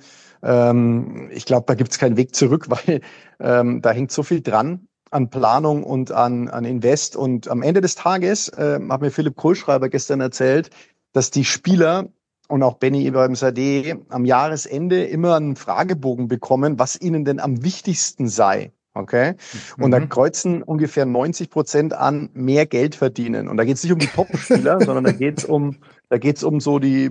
ich glaube, da gibt es keinen Weg zurück, weil da hängt so viel dran an Planung und an Invest. Und am Ende des Tages hat mir Philipp Kohlschreiber gestern erzählt, dass die Spieler und auch Benny Ibrahim Sadeh am Jahresende immer einen Fragebogen bekommen, was ihnen denn am wichtigsten sei. Okay? Und da kreuzen ungefähr 90% an mehr Geld verdienen. Und da geht es nicht um die Top-Spieler, sondern da geht es um so die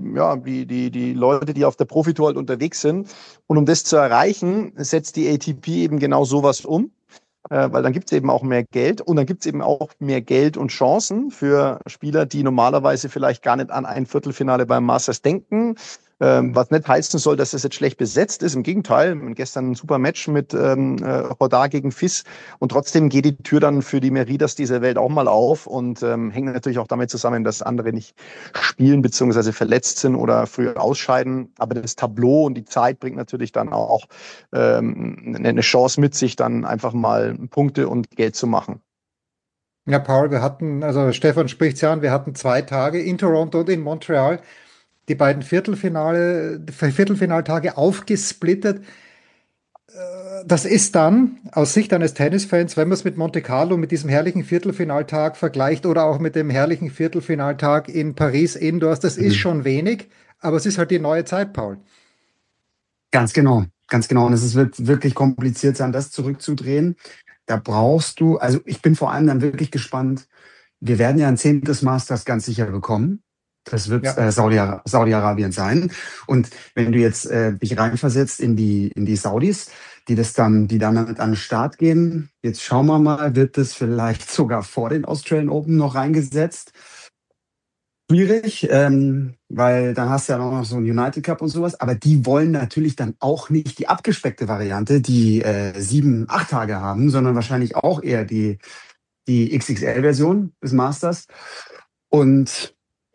Leute, die auf der Profitour halt unterwegs sind. Und um das zu erreichen, setzt die ATP eben genau sowas um. Weil dann gibt es eben auch mehr Geld und dann gibt es eben auch mehr Geld und Chancen für Spieler, die normalerweise vielleicht gar nicht an ein Viertelfinale beim Masters denken. Was nicht heißen soll, dass das jetzt schlecht besetzt ist. Im Gegenteil, gestern ein super Match mit Rodar gegen Fis und trotzdem geht die Tür dann für die Meridas dieser Welt auch mal auf und hängt natürlich auch damit zusammen, dass andere nicht spielen bzw. verletzt sind oder früher ausscheiden. Aber das Tableau und die Zeit bringt natürlich dann auch eine Chance mit sich, dann einfach mal Punkte und Geld zu machen. Ja, Paul, also Stefan spricht es ja an, wir hatten 2 Tage in Toronto und in Montreal. Die beiden Viertelfinaltage aufgesplittet. Das ist dann aus Sicht eines Tennisfans, wenn man es mit Monte Carlo, mit diesem herrlichen Viertelfinaltag vergleicht oder auch mit dem herrlichen Viertelfinaltag in Paris Indoors, das ist schon wenig, aber es ist halt die neue Zeit, Paul. Ganz genau, ganz genau. Und wird wirklich kompliziert sein, das zurückzudrehen. Da brauchst du, also ich bin vor allem dann wirklich gespannt. Wir werden ja ein 10. Masters ganz sicher bekommen. Das wird Ja. Saudi-Arabien sein. Und wenn du jetzt dich reinversetzt in die Saudis, die dann damit an den Start gehen, jetzt schauen wir mal, wird das vielleicht sogar vor den Australian Open noch reingesetzt? Schwierig, weil dann hast du ja noch so einen United Cup und sowas, aber die wollen natürlich dann auch nicht die abgespeckte Variante, die 7, 8 Tage haben, sondern wahrscheinlich auch eher die XXL-Version des Masters. Und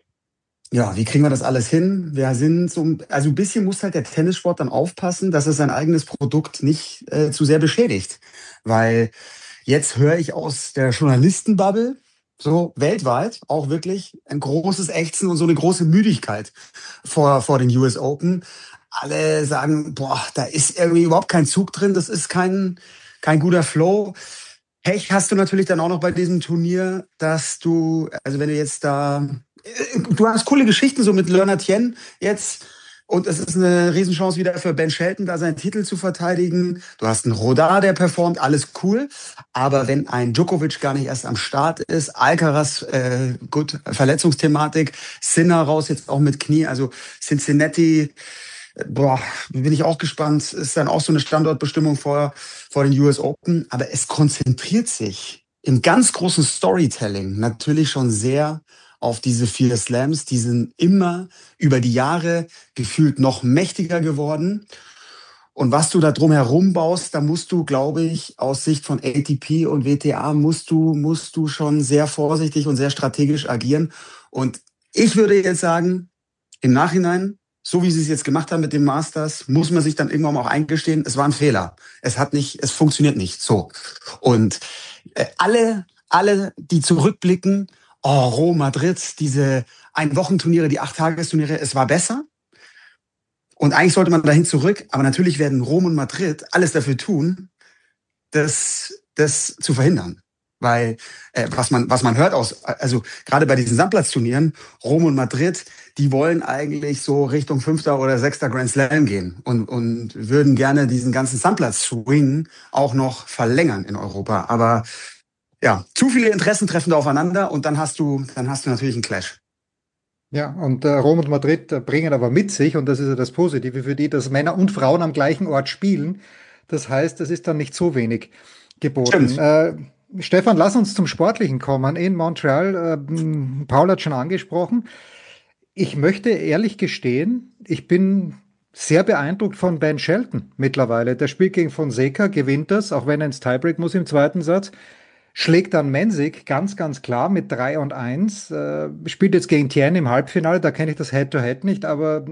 ja, wie kriegen wir das alles hin? Also ein bisschen muss halt der Tennissport dann aufpassen, dass er sein eigenes Produkt nicht zu sehr beschädigt. Weil jetzt höre ich aus der Journalistenbubble, so weltweit, auch wirklich ein großes Ächzen und so eine große Müdigkeit vor den US Open. Alle sagen, boah, da ist irgendwie überhaupt kein Zug drin, das ist kein guter Flow. Pech hast du natürlich dann auch noch bei diesem Turnier, dass du, also wenn du jetzt du hast coole Geschichten so mit Leonard Tien jetzt und es ist eine Riesenchance wieder für Ben Shelton, da seinen Titel zu verteidigen. Du hast einen Rodar, der performt, alles cool. Aber wenn ein Djokovic gar nicht erst am Start ist, Alcaraz, gut, Verletzungsthematik, Sinner raus jetzt auch mit Knie, also Cincinnati, boah, bin ich auch gespannt. Ist dann auch so eine Standortbestimmung vor den US Open. Aber es konzentriert sich im ganz großen Storytelling natürlich schon sehr auf diese 4 Slams. Die sind immer über die Jahre gefühlt noch mächtiger geworden. Und was du da drumherum baust, da musst du, glaube ich, aus Sicht von ATP und WTA musst du schon sehr vorsichtig und sehr strategisch agieren. Und ich würde jetzt sagen, im Nachhinein, so wie sie es jetzt gemacht haben mit dem Masters, muss man sich dann irgendwann mal auch eingestehen, es war ein Fehler. Es funktioniert nicht so. Und alle, die zurückblicken, Rom, Madrid, diese Ein-Wochen-Turniere, die 8-Tages-Turniere, es war besser. Und eigentlich sollte man dahin zurück, aber natürlich werden Rom und Madrid alles dafür tun, das zu verhindern. Weil was man hört also gerade bei diesen Sandplatzturnieren, Rom und Madrid, die wollen eigentlich so Richtung 5. oder 6. Grand Slam gehen und würden gerne diesen ganzen Sandplatz-Swing auch noch verlängern in Europa. Aber ja, zu viele Interessen treffen da aufeinander und dann hast du natürlich einen Clash. Ja, und Rom und Madrid bringen aber mit sich, und das ist ja das Positive für die, dass Männer und Frauen am gleichen Ort spielen. Das heißt, es ist dann nicht so wenig geboten. Stefan, lass uns zum Sportlichen kommen. In Montreal, Paul hat schon angesprochen. Ich möchte ehrlich gestehen, ich bin sehr beeindruckt von Ben Shelton mittlerweile. Der spielt gegen Fonseca, gewinnt das, auch wenn er ins Tiebreak muss im zweiten Satz. Schlägt dann Mensik ganz, ganz klar mit 3-1. Spielt jetzt gegen Tien im Halbfinale, da kenne ich das Head-to-Head nicht, aber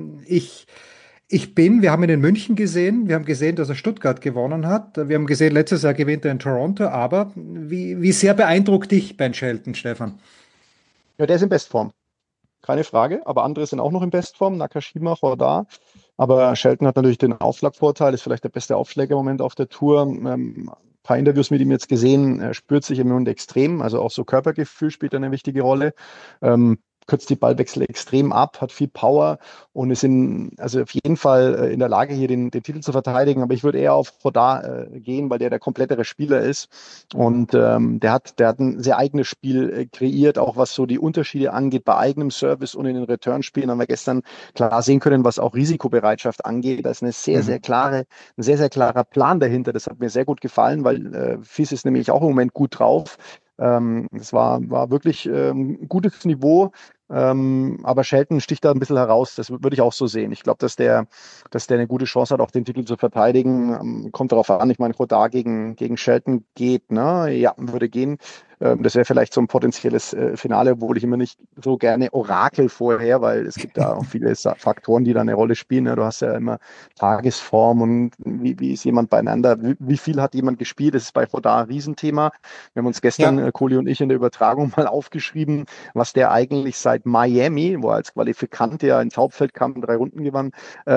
wir haben ihn in München gesehen, wir haben gesehen, dass er Stuttgart gewonnen hat, wir haben gesehen, letztes Jahr gewinnt er in Toronto, aber wie sehr beeindruckt dich Ben Shelton, Stefan? Ja, der ist in Bestform. Keine Frage, aber andere sind auch noch in Bestform, Nakashima, Horda. Aber Shelton hat natürlich den Aufschlagvorteil, ist vielleicht der beste Aufschläger im Moment auf der Tour. Ein paar Interviews mit ihm jetzt gesehen, er spürt sich im Moment extrem, also auch so Körpergefühl spielt eine wichtige Rolle. Kürzt die Ballwechsel extrem ab, hat viel Power und ist also auf jeden Fall in der Lage, hier den Titel zu verteidigen. Aber ich würde eher auf Horda gehen, weil der komplettere Spieler ist. Und der hat ein sehr eigenes Spiel kreiert, auch was so die Unterschiede angeht bei eigenem Service und in den Return-Spielen haben wir gestern klar sehen können, was auch Risikobereitschaft angeht. Da ist ein sehr, sehr klarer Plan dahinter. Das hat mir sehr gut gefallen, weil Fils ist nämlich auch im Moment gut drauf. Es war wirklich ein gutes Niveau, aber Shelton sticht da ein bisschen heraus. Das würde ich auch so sehen. Ich glaube, dass der eine gute Chance hat, auch den Titel zu verteidigen. Kommt darauf an. Ich meine, Rodar gegen Shelton geht, ne? Ja, würde gehen. Das wäre vielleicht so ein potenzielles Finale, obwohl ich immer nicht so gerne Orakel vorher, weil es gibt da auch viele Faktoren, die da eine Rolle spielen. Du hast ja immer Tagesform und wie ist jemand beieinander, wie viel hat jemand gespielt, das ist bei Rodar ein Riesenthema. Wir haben uns gestern, Kohli und ich, in der Übertragung mal aufgeschrieben, was der eigentlich seit Miami, wo er als Qualifikant ja ins Hauptfeld kam, 3 Runden gewann,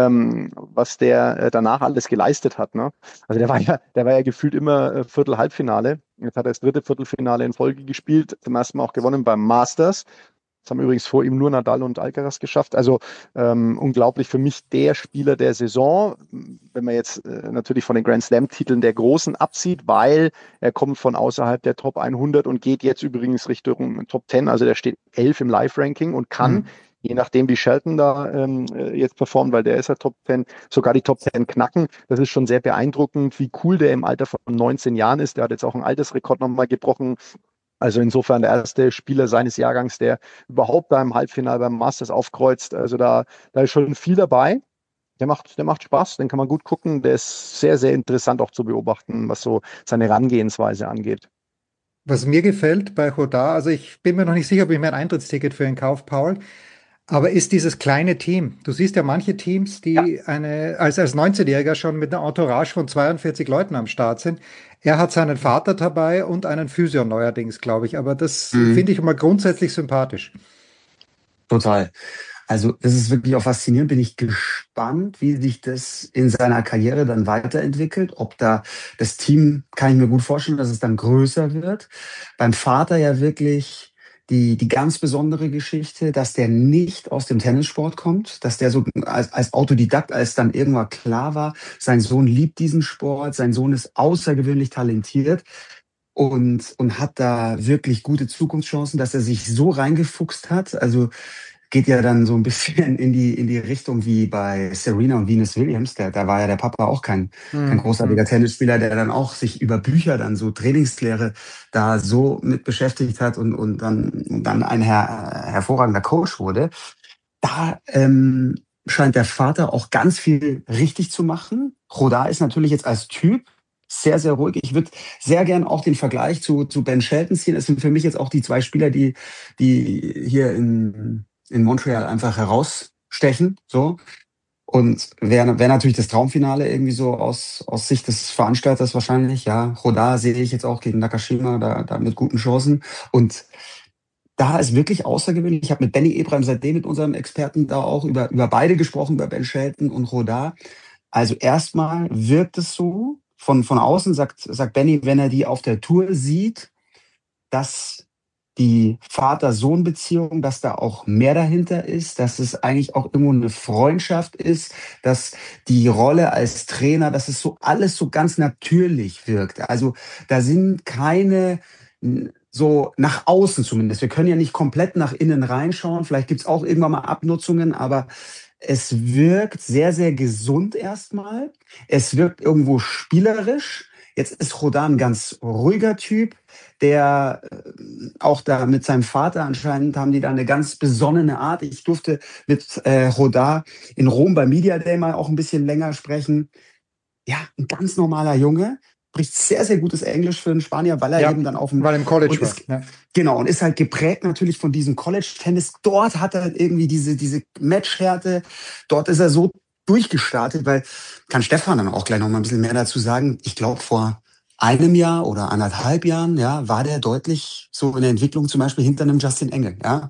was der danach alles geleistet hat. Ne? Also der war ja gefühlt immer Viertel-Halbfinale. Jetzt hat er das 3. Viertelfinale in Folge gespielt, zum ersten Mal auch gewonnen beim Masters. Das haben übrigens vor ihm nur Nadal und Alcaraz geschafft. Also unglaublich, für mich der Spieler der Saison, wenn man jetzt natürlich von den Grand Slam-Titeln der Großen absieht, weil er kommt von außerhalb der Top 100 und geht jetzt übrigens Richtung Top 10. Also der steht 11 im Live-Ranking und kann, je nachdem wie Shelton da jetzt performt, weil der ist ja Top 10, sogar die Top 10 knacken. Das ist schon sehr beeindruckend, wie cool der im Alter von 19 Jahren ist. Der hat jetzt auch einen Altersrekord nochmal gebrochen. Also insofern der erste Spieler seines Jahrgangs, der überhaupt da im Halbfinale beim Masters aufkreuzt. Also da ist schon viel dabei. Der macht Spaß, den kann man gut gucken. Der ist sehr, sehr interessant auch zu beobachten, was so seine Herangehensweise angeht. Was mir gefällt bei Hodar, also ich bin mir noch nicht sicher, ob ich mir ein Eintrittsticket für ihn kaufe, Paul, aber ist dieses kleine Team. Du siehst ja manche Teams, die als 19-Jähriger schon mit einer Entourage von 42 Leuten am Start sind. Er hat seinen Vater dabei und einen Physio neuerdings, glaube ich. Aber das finde ich immer grundsätzlich sympathisch. Total. Also das ist wirklich auch faszinierend. Bin ich gespannt, wie sich das in seiner Karriere dann weiterentwickelt. Ob da das Team, kann ich mir gut vorstellen, dass es dann größer wird. Beim Vater ja wirklich die ganz besondere Geschichte, dass der nicht aus dem Tennissport kommt, dass der so als Autodidakt, als dann irgendwann klar war, sein Sohn liebt diesen Sport, sein Sohn ist außergewöhnlich talentiert und hat da wirklich gute Zukunftschancen, dass er sich so reingefuchst hat. Also geht ja dann so ein bisschen in die Richtung wie bei Serena und Venus Williams. Da war ja der Papa auch kein großartiger Tennisspieler, der dann auch sich über Bücher dann so Trainingslehre da so mit beschäftigt hat und dann ein hervorragender Coach wurde. Da scheint der Vater auch ganz viel richtig zu machen. Rodar ist natürlich jetzt als Typ sehr, sehr ruhig. Ich würde sehr gern auch den Vergleich zu Ben Shelton ziehen. Es sind für mich jetzt auch die 2 Spieler, die hier in Montreal einfach herausstechen, so. Und wäre natürlich das Traumfinale irgendwie so aus Sicht des Veranstalters wahrscheinlich, ja. Rodar sehe ich jetzt auch gegen Nakashima, da mit guten Chancen. Und da ist wirklich außergewöhnlich. Ich habe mit Benny Ebrahim seitdem mit unserem Experten da auch über beide gesprochen, über Ben Shelton und Rodar. Also erstmal wirkt es so, von außen sagt Benny, wenn er die auf der Tour sieht, dass die Vater-Sohn-Beziehung, dass da auch mehr dahinter ist, dass es eigentlich auch irgendwo eine Freundschaft ist, dass die Rolle als Trainer, dass es so alles so ganz natürlich wirkt. Also da sind keine, so nach außen zumindest, wir können ja nicht komplett nach innen reinschauen, vielleicht gibt's auch irgendwann mal Abnutzungen, aber es wirkt sehr, sehr gesund erstmal. Es wirkt irgendwo spielerisch. Jetzt ist Rodar ein ganz ruhiger Typ, der auch da mit seinem Vater anscheinend haben die da eine ganz besonnene Art. Ich durfte mit Rodar in Rom beim Media Day mal auch ein bisschen länger sprechen. Ja, ein ganz normaler Junge, spricht sehr, sehr gutes Englisch für einen Spanier, weil er eben dann auf dem... Weil im College war. Ja. Genau, und ist halt geprägt natürlich von diesem College-Tennis. Dort hat er irgendwie diese Matchhärte. Dort ist er so durchgestartet, weil, kann Stefan dann auch gleich noch mal ein bisschen mehr dazu sagen, ich glaube vor einem Jahr oder 1,5 Jahren, ja, war der deutlich so in der Entwicklung zum Beispiel hinter einem Justin Engel, ja.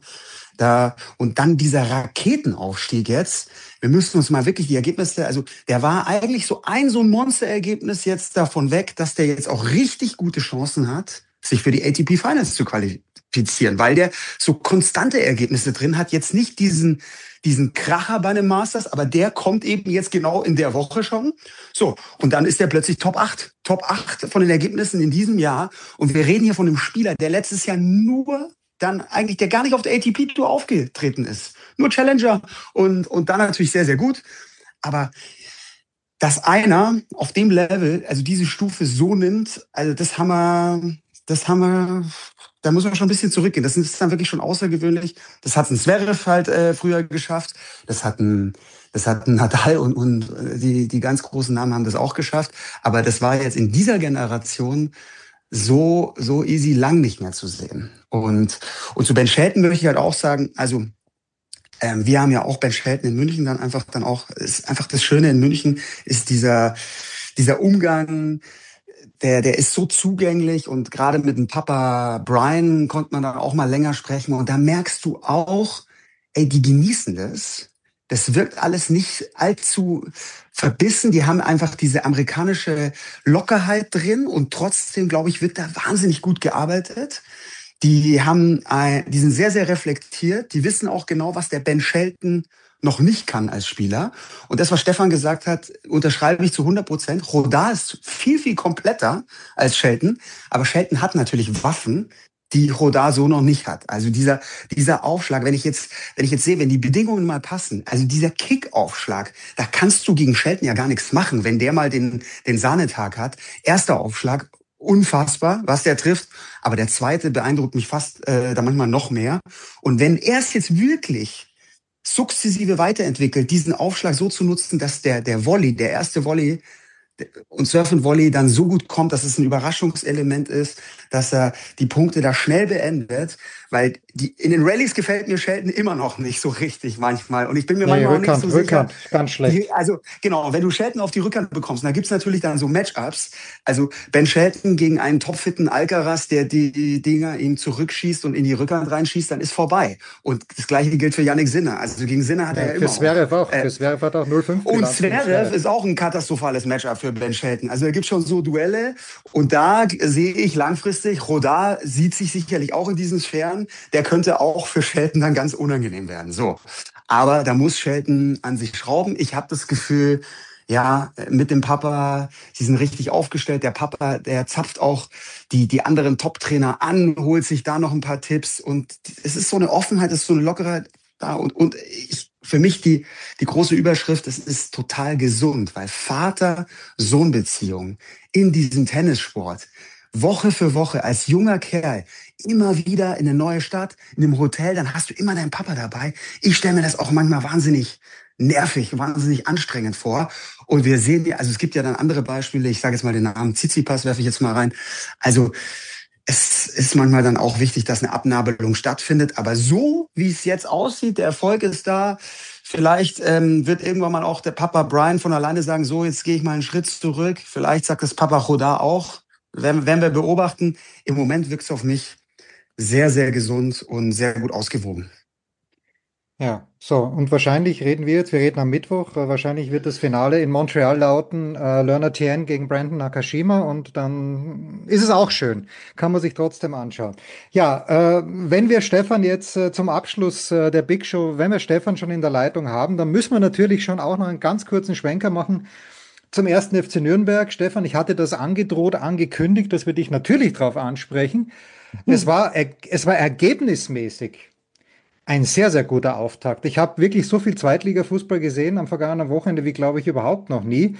Und dann dieser Raketenaufstieg jetzt, wir müssen uns mal wirklich die Ergebnisse, also der war eigentlich so ein Monsterergebnis jetzt davon weg, dass der jetzt auch richtig gute Chancen hat, sich für die ATP Finals zu qualifizieren, weil der so konstante Ergebnisse drin hat, jetzt nicht diesen Kracher bei einem Masters, aber der kommt eben jetzt genau in der Woche schon. So, und dann ist der plötzlich Top 8 von den Ergebnissen in diesem Jahr. Und wir reden hier von einem Spieler, der letztes Jahr der gar nicht auf der ATP-Tour aufgetreten ist. Nur Challenger und dann natürlich sehr, sehr gut. Aber dass einer auf dem Level, also diese Stufe so nimmt, also das haben wir, da muss man schon ein bisschen zurückgehen. Das ist dann wirklich schon außergewöhnlich. Das hat ein Zverev halt früher geschafft. Das hat ein Nadal und die ganz großen Namen haben das auch geschafft. Aber das war jetzt in dieser Generation so easy lang nicht mehr zu sehen. Und zu Ben Shelton möchte ich halt auch sagen, also wir haben ja auch Ben Shelton in München ist einfach das Schöne in München, ist dieser Umgang, der ist so zugänglich, und gerade mit dem Papa Brian konnte man dann auch mal länger sprechen, und da merkst du auch, ey, die genießen das. Das wirkt alles nicht allzu verbissen. Die haben einfach diese amerikanische Lockerheit drin, und trotzdem, glaube ich, wird da wahnsinnig gut gearbeitet. Die sind sehr, sehr reflektiert. Die wissen auch genau, was der Ben Shelton noch nicht kann als Spieler. Und das, was Stefan gesagt hat, unterschreibe ich zu 100%. Rodar ist viel, viel kompletter als Shelton. Aber Shelton hat natürlich Waffen, die Rodar so noch nicht hat. Also dieser Aufschlag, wenn ich jetzt sehe, wenn die Bedingungen mal passen, also dieser Kick-Aufschlag, da kannst du gegen Shelton ja gar nichts machen, wenn der mal den Sahnetag hat. Erster Aufschlag, unfassbar, was der trifft. Aber der zweite beeindruckt mich fast da manchmal noch mehr. Und wenn er es jetzt wirklich sukzessive weiterentwickelt, diesen Aufschlag so zu nutzen, dass der Volley, der erste Volley und Surf and Volley dann so gut kommt, dass es ein Überraschungselement ist, dass er die Punkte da schnell beendet, weil in den Rallyes gefällt mir Shelton immer noch nicht so richtig manchmal, und ich bin mir manchmal Rückhand, auch nicht so Rückhand, sicher. ganz schlecht. Also genau, wenn du Shelton auf die Rückhand bekommst, dann gibt's natürlich dann so Matchups, also Ben Shelton gegen einen topfitten Alcaraz, der die Dinger ihm zurückschießt und in die Rückhand reinschießt, dann ist vorbei. Und das Gleiche gilt für Yannick Sinner. Also gegen Sinner hat er ja immer Für Zverev auch. Für Zverev hat auch 0,5. Und Zverev ist auch ein katastrophales Matchup für Ben Shelton. Also da gibt schon so Duelle, und da sehe ich langfristig, Rodar sieht sich sicherlich auch in diesen Sphären, der könnte auch für Shelton dann ganz unangenehm werden. So, aber da muss Shelton an sich schrauben. Ich habe das Gefühl, ja, mit dem Papa, sie sind richtig aufgestellt. Der Papa, der zapft auch die anderen Top-Trainer an, holt sich da noch ein paar Tipps, und es ist so eine Offenheit, es ist so eine Lockerheit da, und für mich die große Überschrift, es ist total gesund, weil Vater-Sohn-Beziehung in diesem Tennissport, Woche für Woche, als junger Kerl, immer wieder in eine neue Stadt, in einem Hotel, dann hast du immer deinen Papa dabei. Ich stelle mir das auch manchmal wahnsinnig nervig, wahnsinnig anstrengend vor. Und wir sehen ja, also es gibt ja dann andere Beispiele, ich sage jetzt mal den Namen Tsitsipas, werfe ich jetzt mal rein. Also es ist manchmal dann auch wichtig, dass eine Abnabelung stattfindet. Aber so, wie es jetzt aussieht, der Erfolg ist da. Vielleicht wird irgendwann mal auch der Papa Brian von alleine sagen, so, jetzt gehe ich mal einen Schritt zurück. Vielleicht sagt das Papa Chodar auch. Werden wir beobachten. Im Moment wirkt es auf mich sehr, sehr gesund und sehr gut ausgewogen. Ja, so, und wahrscheinlich wir reden am Mittwoch, wahrscheinlich wird das Finale in Montreal lauten, Leonard Tien gegen Brandon Nakashima, und dann ist es auch schön, kann man sich trotzdem anschauen. Ja, wenn wir Stefan jetzt zum Abschluss der Big Show, wenn wir Stefan schon in der Leitung haben, dann müssen wir natürlich schon auch noch einen ganz kurzen Schwenker machen zum ersten FC Nürnberg. Stefan, ich hatte das angekündigt, dass wir dich natürlich darauf ansprechen. Es war ergebnismäßig ein sehr, sehr guter Auftakt. Ich habe wirklich so viel Zweitliga-Fußball gesehen am vergangenen Wochenende wie, glaube ich, überhaupt noch nie.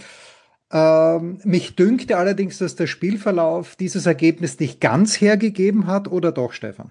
Mich dünkte allerdings, dass der Spielverlauf dieses Ergebnis nicht ganz hergegeben hat, oder doch, Stefan?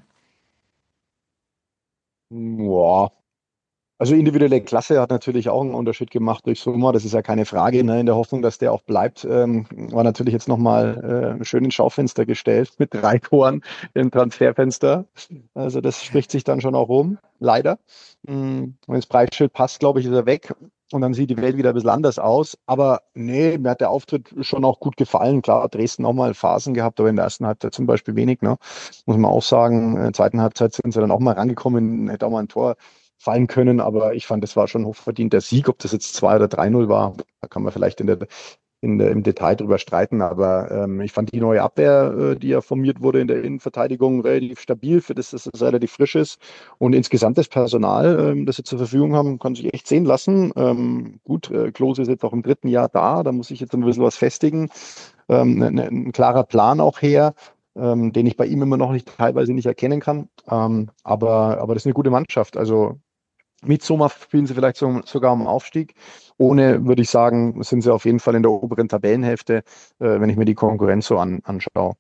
Boah. Also individuelle Klasse hat natürlich auch einen Unterschied gemacht durch Sommer, das ist ja keine Frage, ne? In der Hoffnung, dass der auch bleibt, war natürlich jetzt nochmal schön ins Schaufenster gestellt mit 3 Toren im Transferfenster. Also das spricht sich dann schon auch rum, leider. Wenn das Preisschild passt, glaube ich, ist er weg, und dann sieht die Welt wieder ein bisschen anders aus. Aber nee, mir hat der Auftritt schon auch gut gefallen. Klar, Dresden auch mal Phasen gehabt, aber in der ersten Halbzeit zum Beispiel wenig, ne? Muss man auch sagen. In der zweiten Halbzeit sind sie dann auch mal rangekommen, hätte auch mal ein Tor fallen können, aber ich fand, das war schon ein hochverdienter Sieg. Ob das jetzt 2 oder 3-0 war, da kann man vielleicht im Detail drüber streiten, aber ich fand die neue Abwehr, die ja formiert wurde in der Innenverteidigung, relativ stabil, für das es relativ frisch ist, und insgesamt das Personal, das sie zur Verfügung haben, kann sich echt sehen lassen. Gut, Klose ist jetzt auch im 3. Jahr da muss ich jetzt ein bisschen was festigen. Ein klarer Plan auch her, den ich bei ihm immer noch teilweise nicht erkennen kann, aber das ist eine gute Mannschaft, also mit Sommer spielen sie vielleicht sogar um Aufstieg. Ohne, würde ich sagen, sind sie auf jeden Fall in der oberen Tabellenhälfte, wenn ich mir die Konkurrenz so anschaue.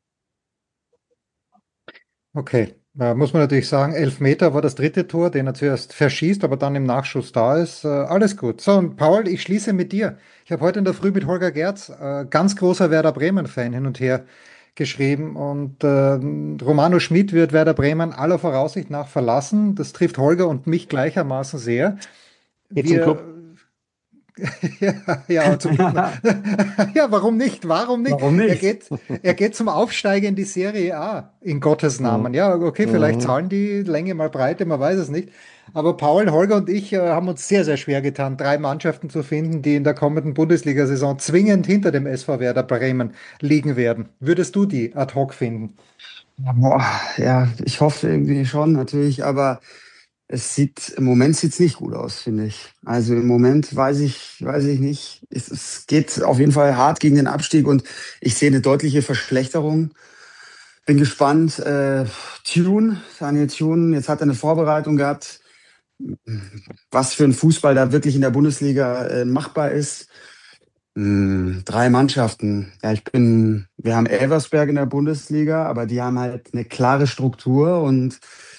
Okay, muss man natürlich sagen, 11 Meter war das 3. Tor, den er zuerst verschießt, aber dann im Nachschuss da ist. Alles gut. So, und Paul, ich schließe mit dir. Ich habe heute in der Früh mit Holger Gerz, ganz großer Werder Bremen-Fan, hin und her geschrieben. Und Romano Schmid wird Werder Bremen aller Voraussicht nach verlassen. Das trifft Holger und mich gleichermaßen sehr. Geht zum Club. Ja, ja, warum nicht? Warum nicht? Warum nicht? Er geht zum Aufsteiger in die Serie A, in Gottes Namen. Ja, okay, vielleicht zahlen die Länge mal Breite, man weiß es nicht. Aber Paul, Holger und ich haben uns sehr, sehr schwer getan, 3 Mannschaften zu finden, die in der kommenden Bundesliga-Saison zwingend hinter dem SV Werder Bremen liegen werden. Würdest du die ad hoc finden? Ja, ich hoffe irgendwie schon, natürlich, aber im Moment sieht's nicht gut aus, finde ich. Also im Moment weiß ich nicht. Es geht auf jeden Fall hart gegen den Abstieg und ich sehe eine deutliche Verschlechterung. Bin gespannt. Daniel Thune, jetzt hat er eine Vorbereitung gehabt, was für ein Fußball da wirklich in der Bundesliga machbar ist. 3 Mannschaften. Ja, wir haben Elversberg in der Bundesliga, aber die haben halt eine klare Struktur und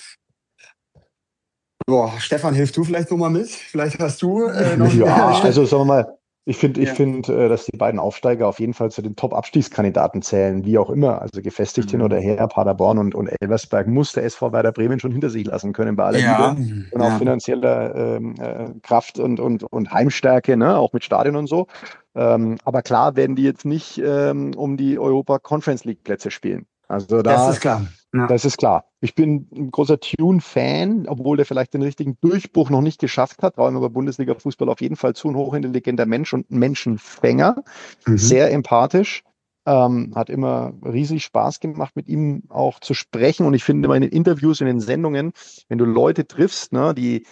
Stefan, hilf du vielleicht nochmal mit? Vielleicht hast du noch Ja, also sagen wir mal, ich finde, dass die beiden Aufsteiger auf jeden Fall zu den Top-Abstiegskandidaten zählen, wie auch immer. Also gefestigt hin oder her, Paderborn und Elversberg muss der SV Werder Bremen schon hinter sich lassen können bei aller Liebe und auch finanzieller Kraft und Heimstärke, ne, auch mit Stadion und so. Aber klar werden die jetzt nicht um die Europa Conference League Plätze spielen. Also das ist klar. Ja. Das ist klar. Ich bin ein großer Thune-Fan, obwohl der vielleicht den richtigen Durchbruch noch nicht geschafft hat. Traue ihm aber Bundesliga-Fußball auf jeden Fall zu. Ein hochintelligenter Mensch und Menschenfänger. Sehr empathisch. Hat immer riesig Spaß gemacht, mit ihm auch zu sprechen. Und ich finde immer in den Interviews, in den Sendungen, wenn du Leute triffst, ne, die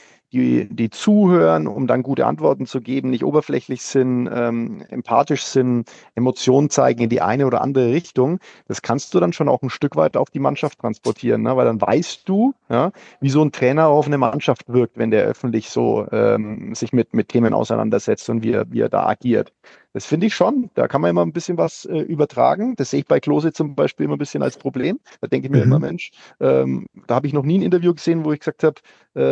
zuhören, um dann gute Antworten zu geben, nicht oberflächlich sind, empathisch sind, Emotionen zeigen in die eine oder andere Richtung, das kannst du dann schon auch ein Stück weit auf die Mannschaft transportieren, ne? Weil dann weißt du, ja, wie so ein Trainer auf eine Mannschaft wirkt, wenn der öffentlich so sich mit Themen auseinandersetzt und wie er da agiert. Das finde ich schon, da kann man immer ein bisschen was übertragen. Das sehe ich bei Klose zum Beispiel immer ein bisschen als Problem. Da denke ich mir immer, Mensch, da habe ich noch nie ein Interview gesehen, wo ich gesagt habe,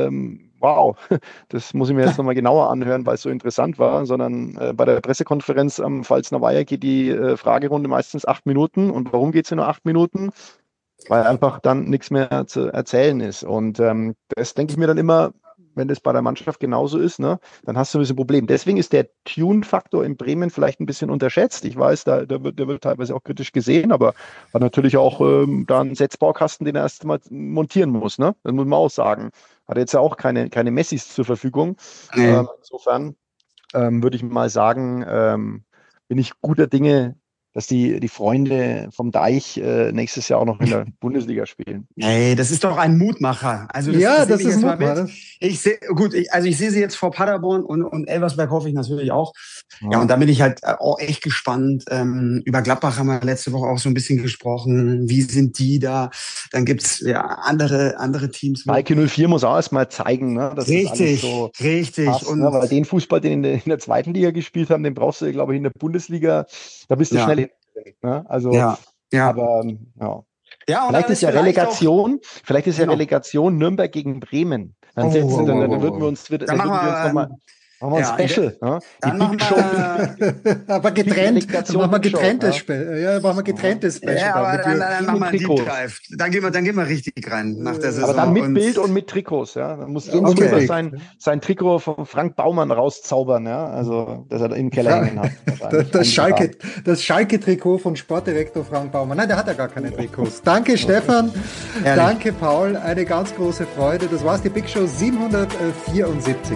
wow, das muss ich mir jetzt nochmal genauer anhören, weil es so interessant war, sondern bei der Pressekonferenz am Pfalzner Weiher geht die Fragerunde meistens 8 Minuten. Und warum geht sie nur 8 Minuten? Weil einfach dann nichts mehr zu erzählen ist. Und das denke ich mir dann immer, wenn das bei der Mannschaft genauso ist, ne, dann hast du ein bisschen ein Problem. Deswegen ist der Tune-Faktor in Bremen vielleicht ein bisschen unterschätzt. Ich weiß, der wird teilweise auch kritisch gesehen, aber hat natürlich auch da einen Setzbaukasten, den er erst mal montieren muss. Ne? Das muss man auch sagen. Hat jetzt ja auch keine Messis zur Verfügung. Insofern würde ich mal sagen, bin ich guter Dinge, dass die Freunde vom Deich nächstes Jahr auch noch in der Bundesliga spielen. Hey, das ist doch ein Mutmacher. Also das ist Mutmacher. Ich sehe sie jetzt vor Paderborn und Elversberg hoffe ich natürlich auch. Ja, und da bin ich halt auch echt gespannt. Über Gladbach haben wir letzte Woche auch so ein bisschen gesprochen. Wie sind die da? Dann gibt's ja andere Teams. Schalke 04 muss auch erstmal zeigen, ne, dass richtig, das alles so richtig. passt, Und ne, weil den Fußball, den in der zweiten Liga gespielt haben, den brauchst du, glaube ich, in der Bundesliga. Da bist du schnell drin. Ne? Also, aber ja, vielleicht ist ja Relegation, Relegation Nürnberg gegen Bremen. Dann würden wir uns nochmal. Machen wir ein Special. Dann machen wir aber getrennt. Dann machen wir getrenntes Special. Ja, machen wir getrenntes Special. Ja, aber dann machen wir einen Deep Dive. Dann gehen wir richtig rein nach der Saison. Aber dann mit Bild und mit Trikots. Ja? Dann muss jeder sein Trikot von Frank Baumann rauszaubern. Ja? Also, dass er im Keller hängen hat. Das Schalke-Trikot von Sportdirektor Frank Baumann. Nein, der hat ja gar keine Trikots. Danke, Stefan. Danke, Paul. Eine ganz große Freude. Das war's, die Big Show 774.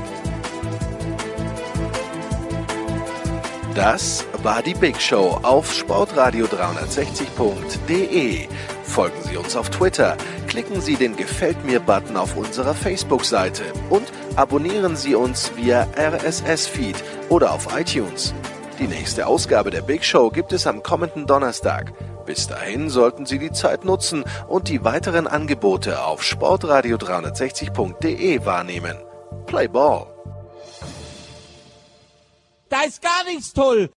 Das war die Big Show auf sportradio360.de. Folgen Sie uns auf Twitter, klicken Sie den Gefällt mir-Button auf unserer Facebook-Seite und abonnieren Sie uns via RSS-Feed oder auf iTunes. Die nächste Ausgabe der Big Show gibt es am kommenden Donnerstag. Bis dahin sollten Sie die Zeit nutzen und die weiteren Angebote auf sportradio360.de wahrnehmen. Play Ball! Da ist gar nichts toll.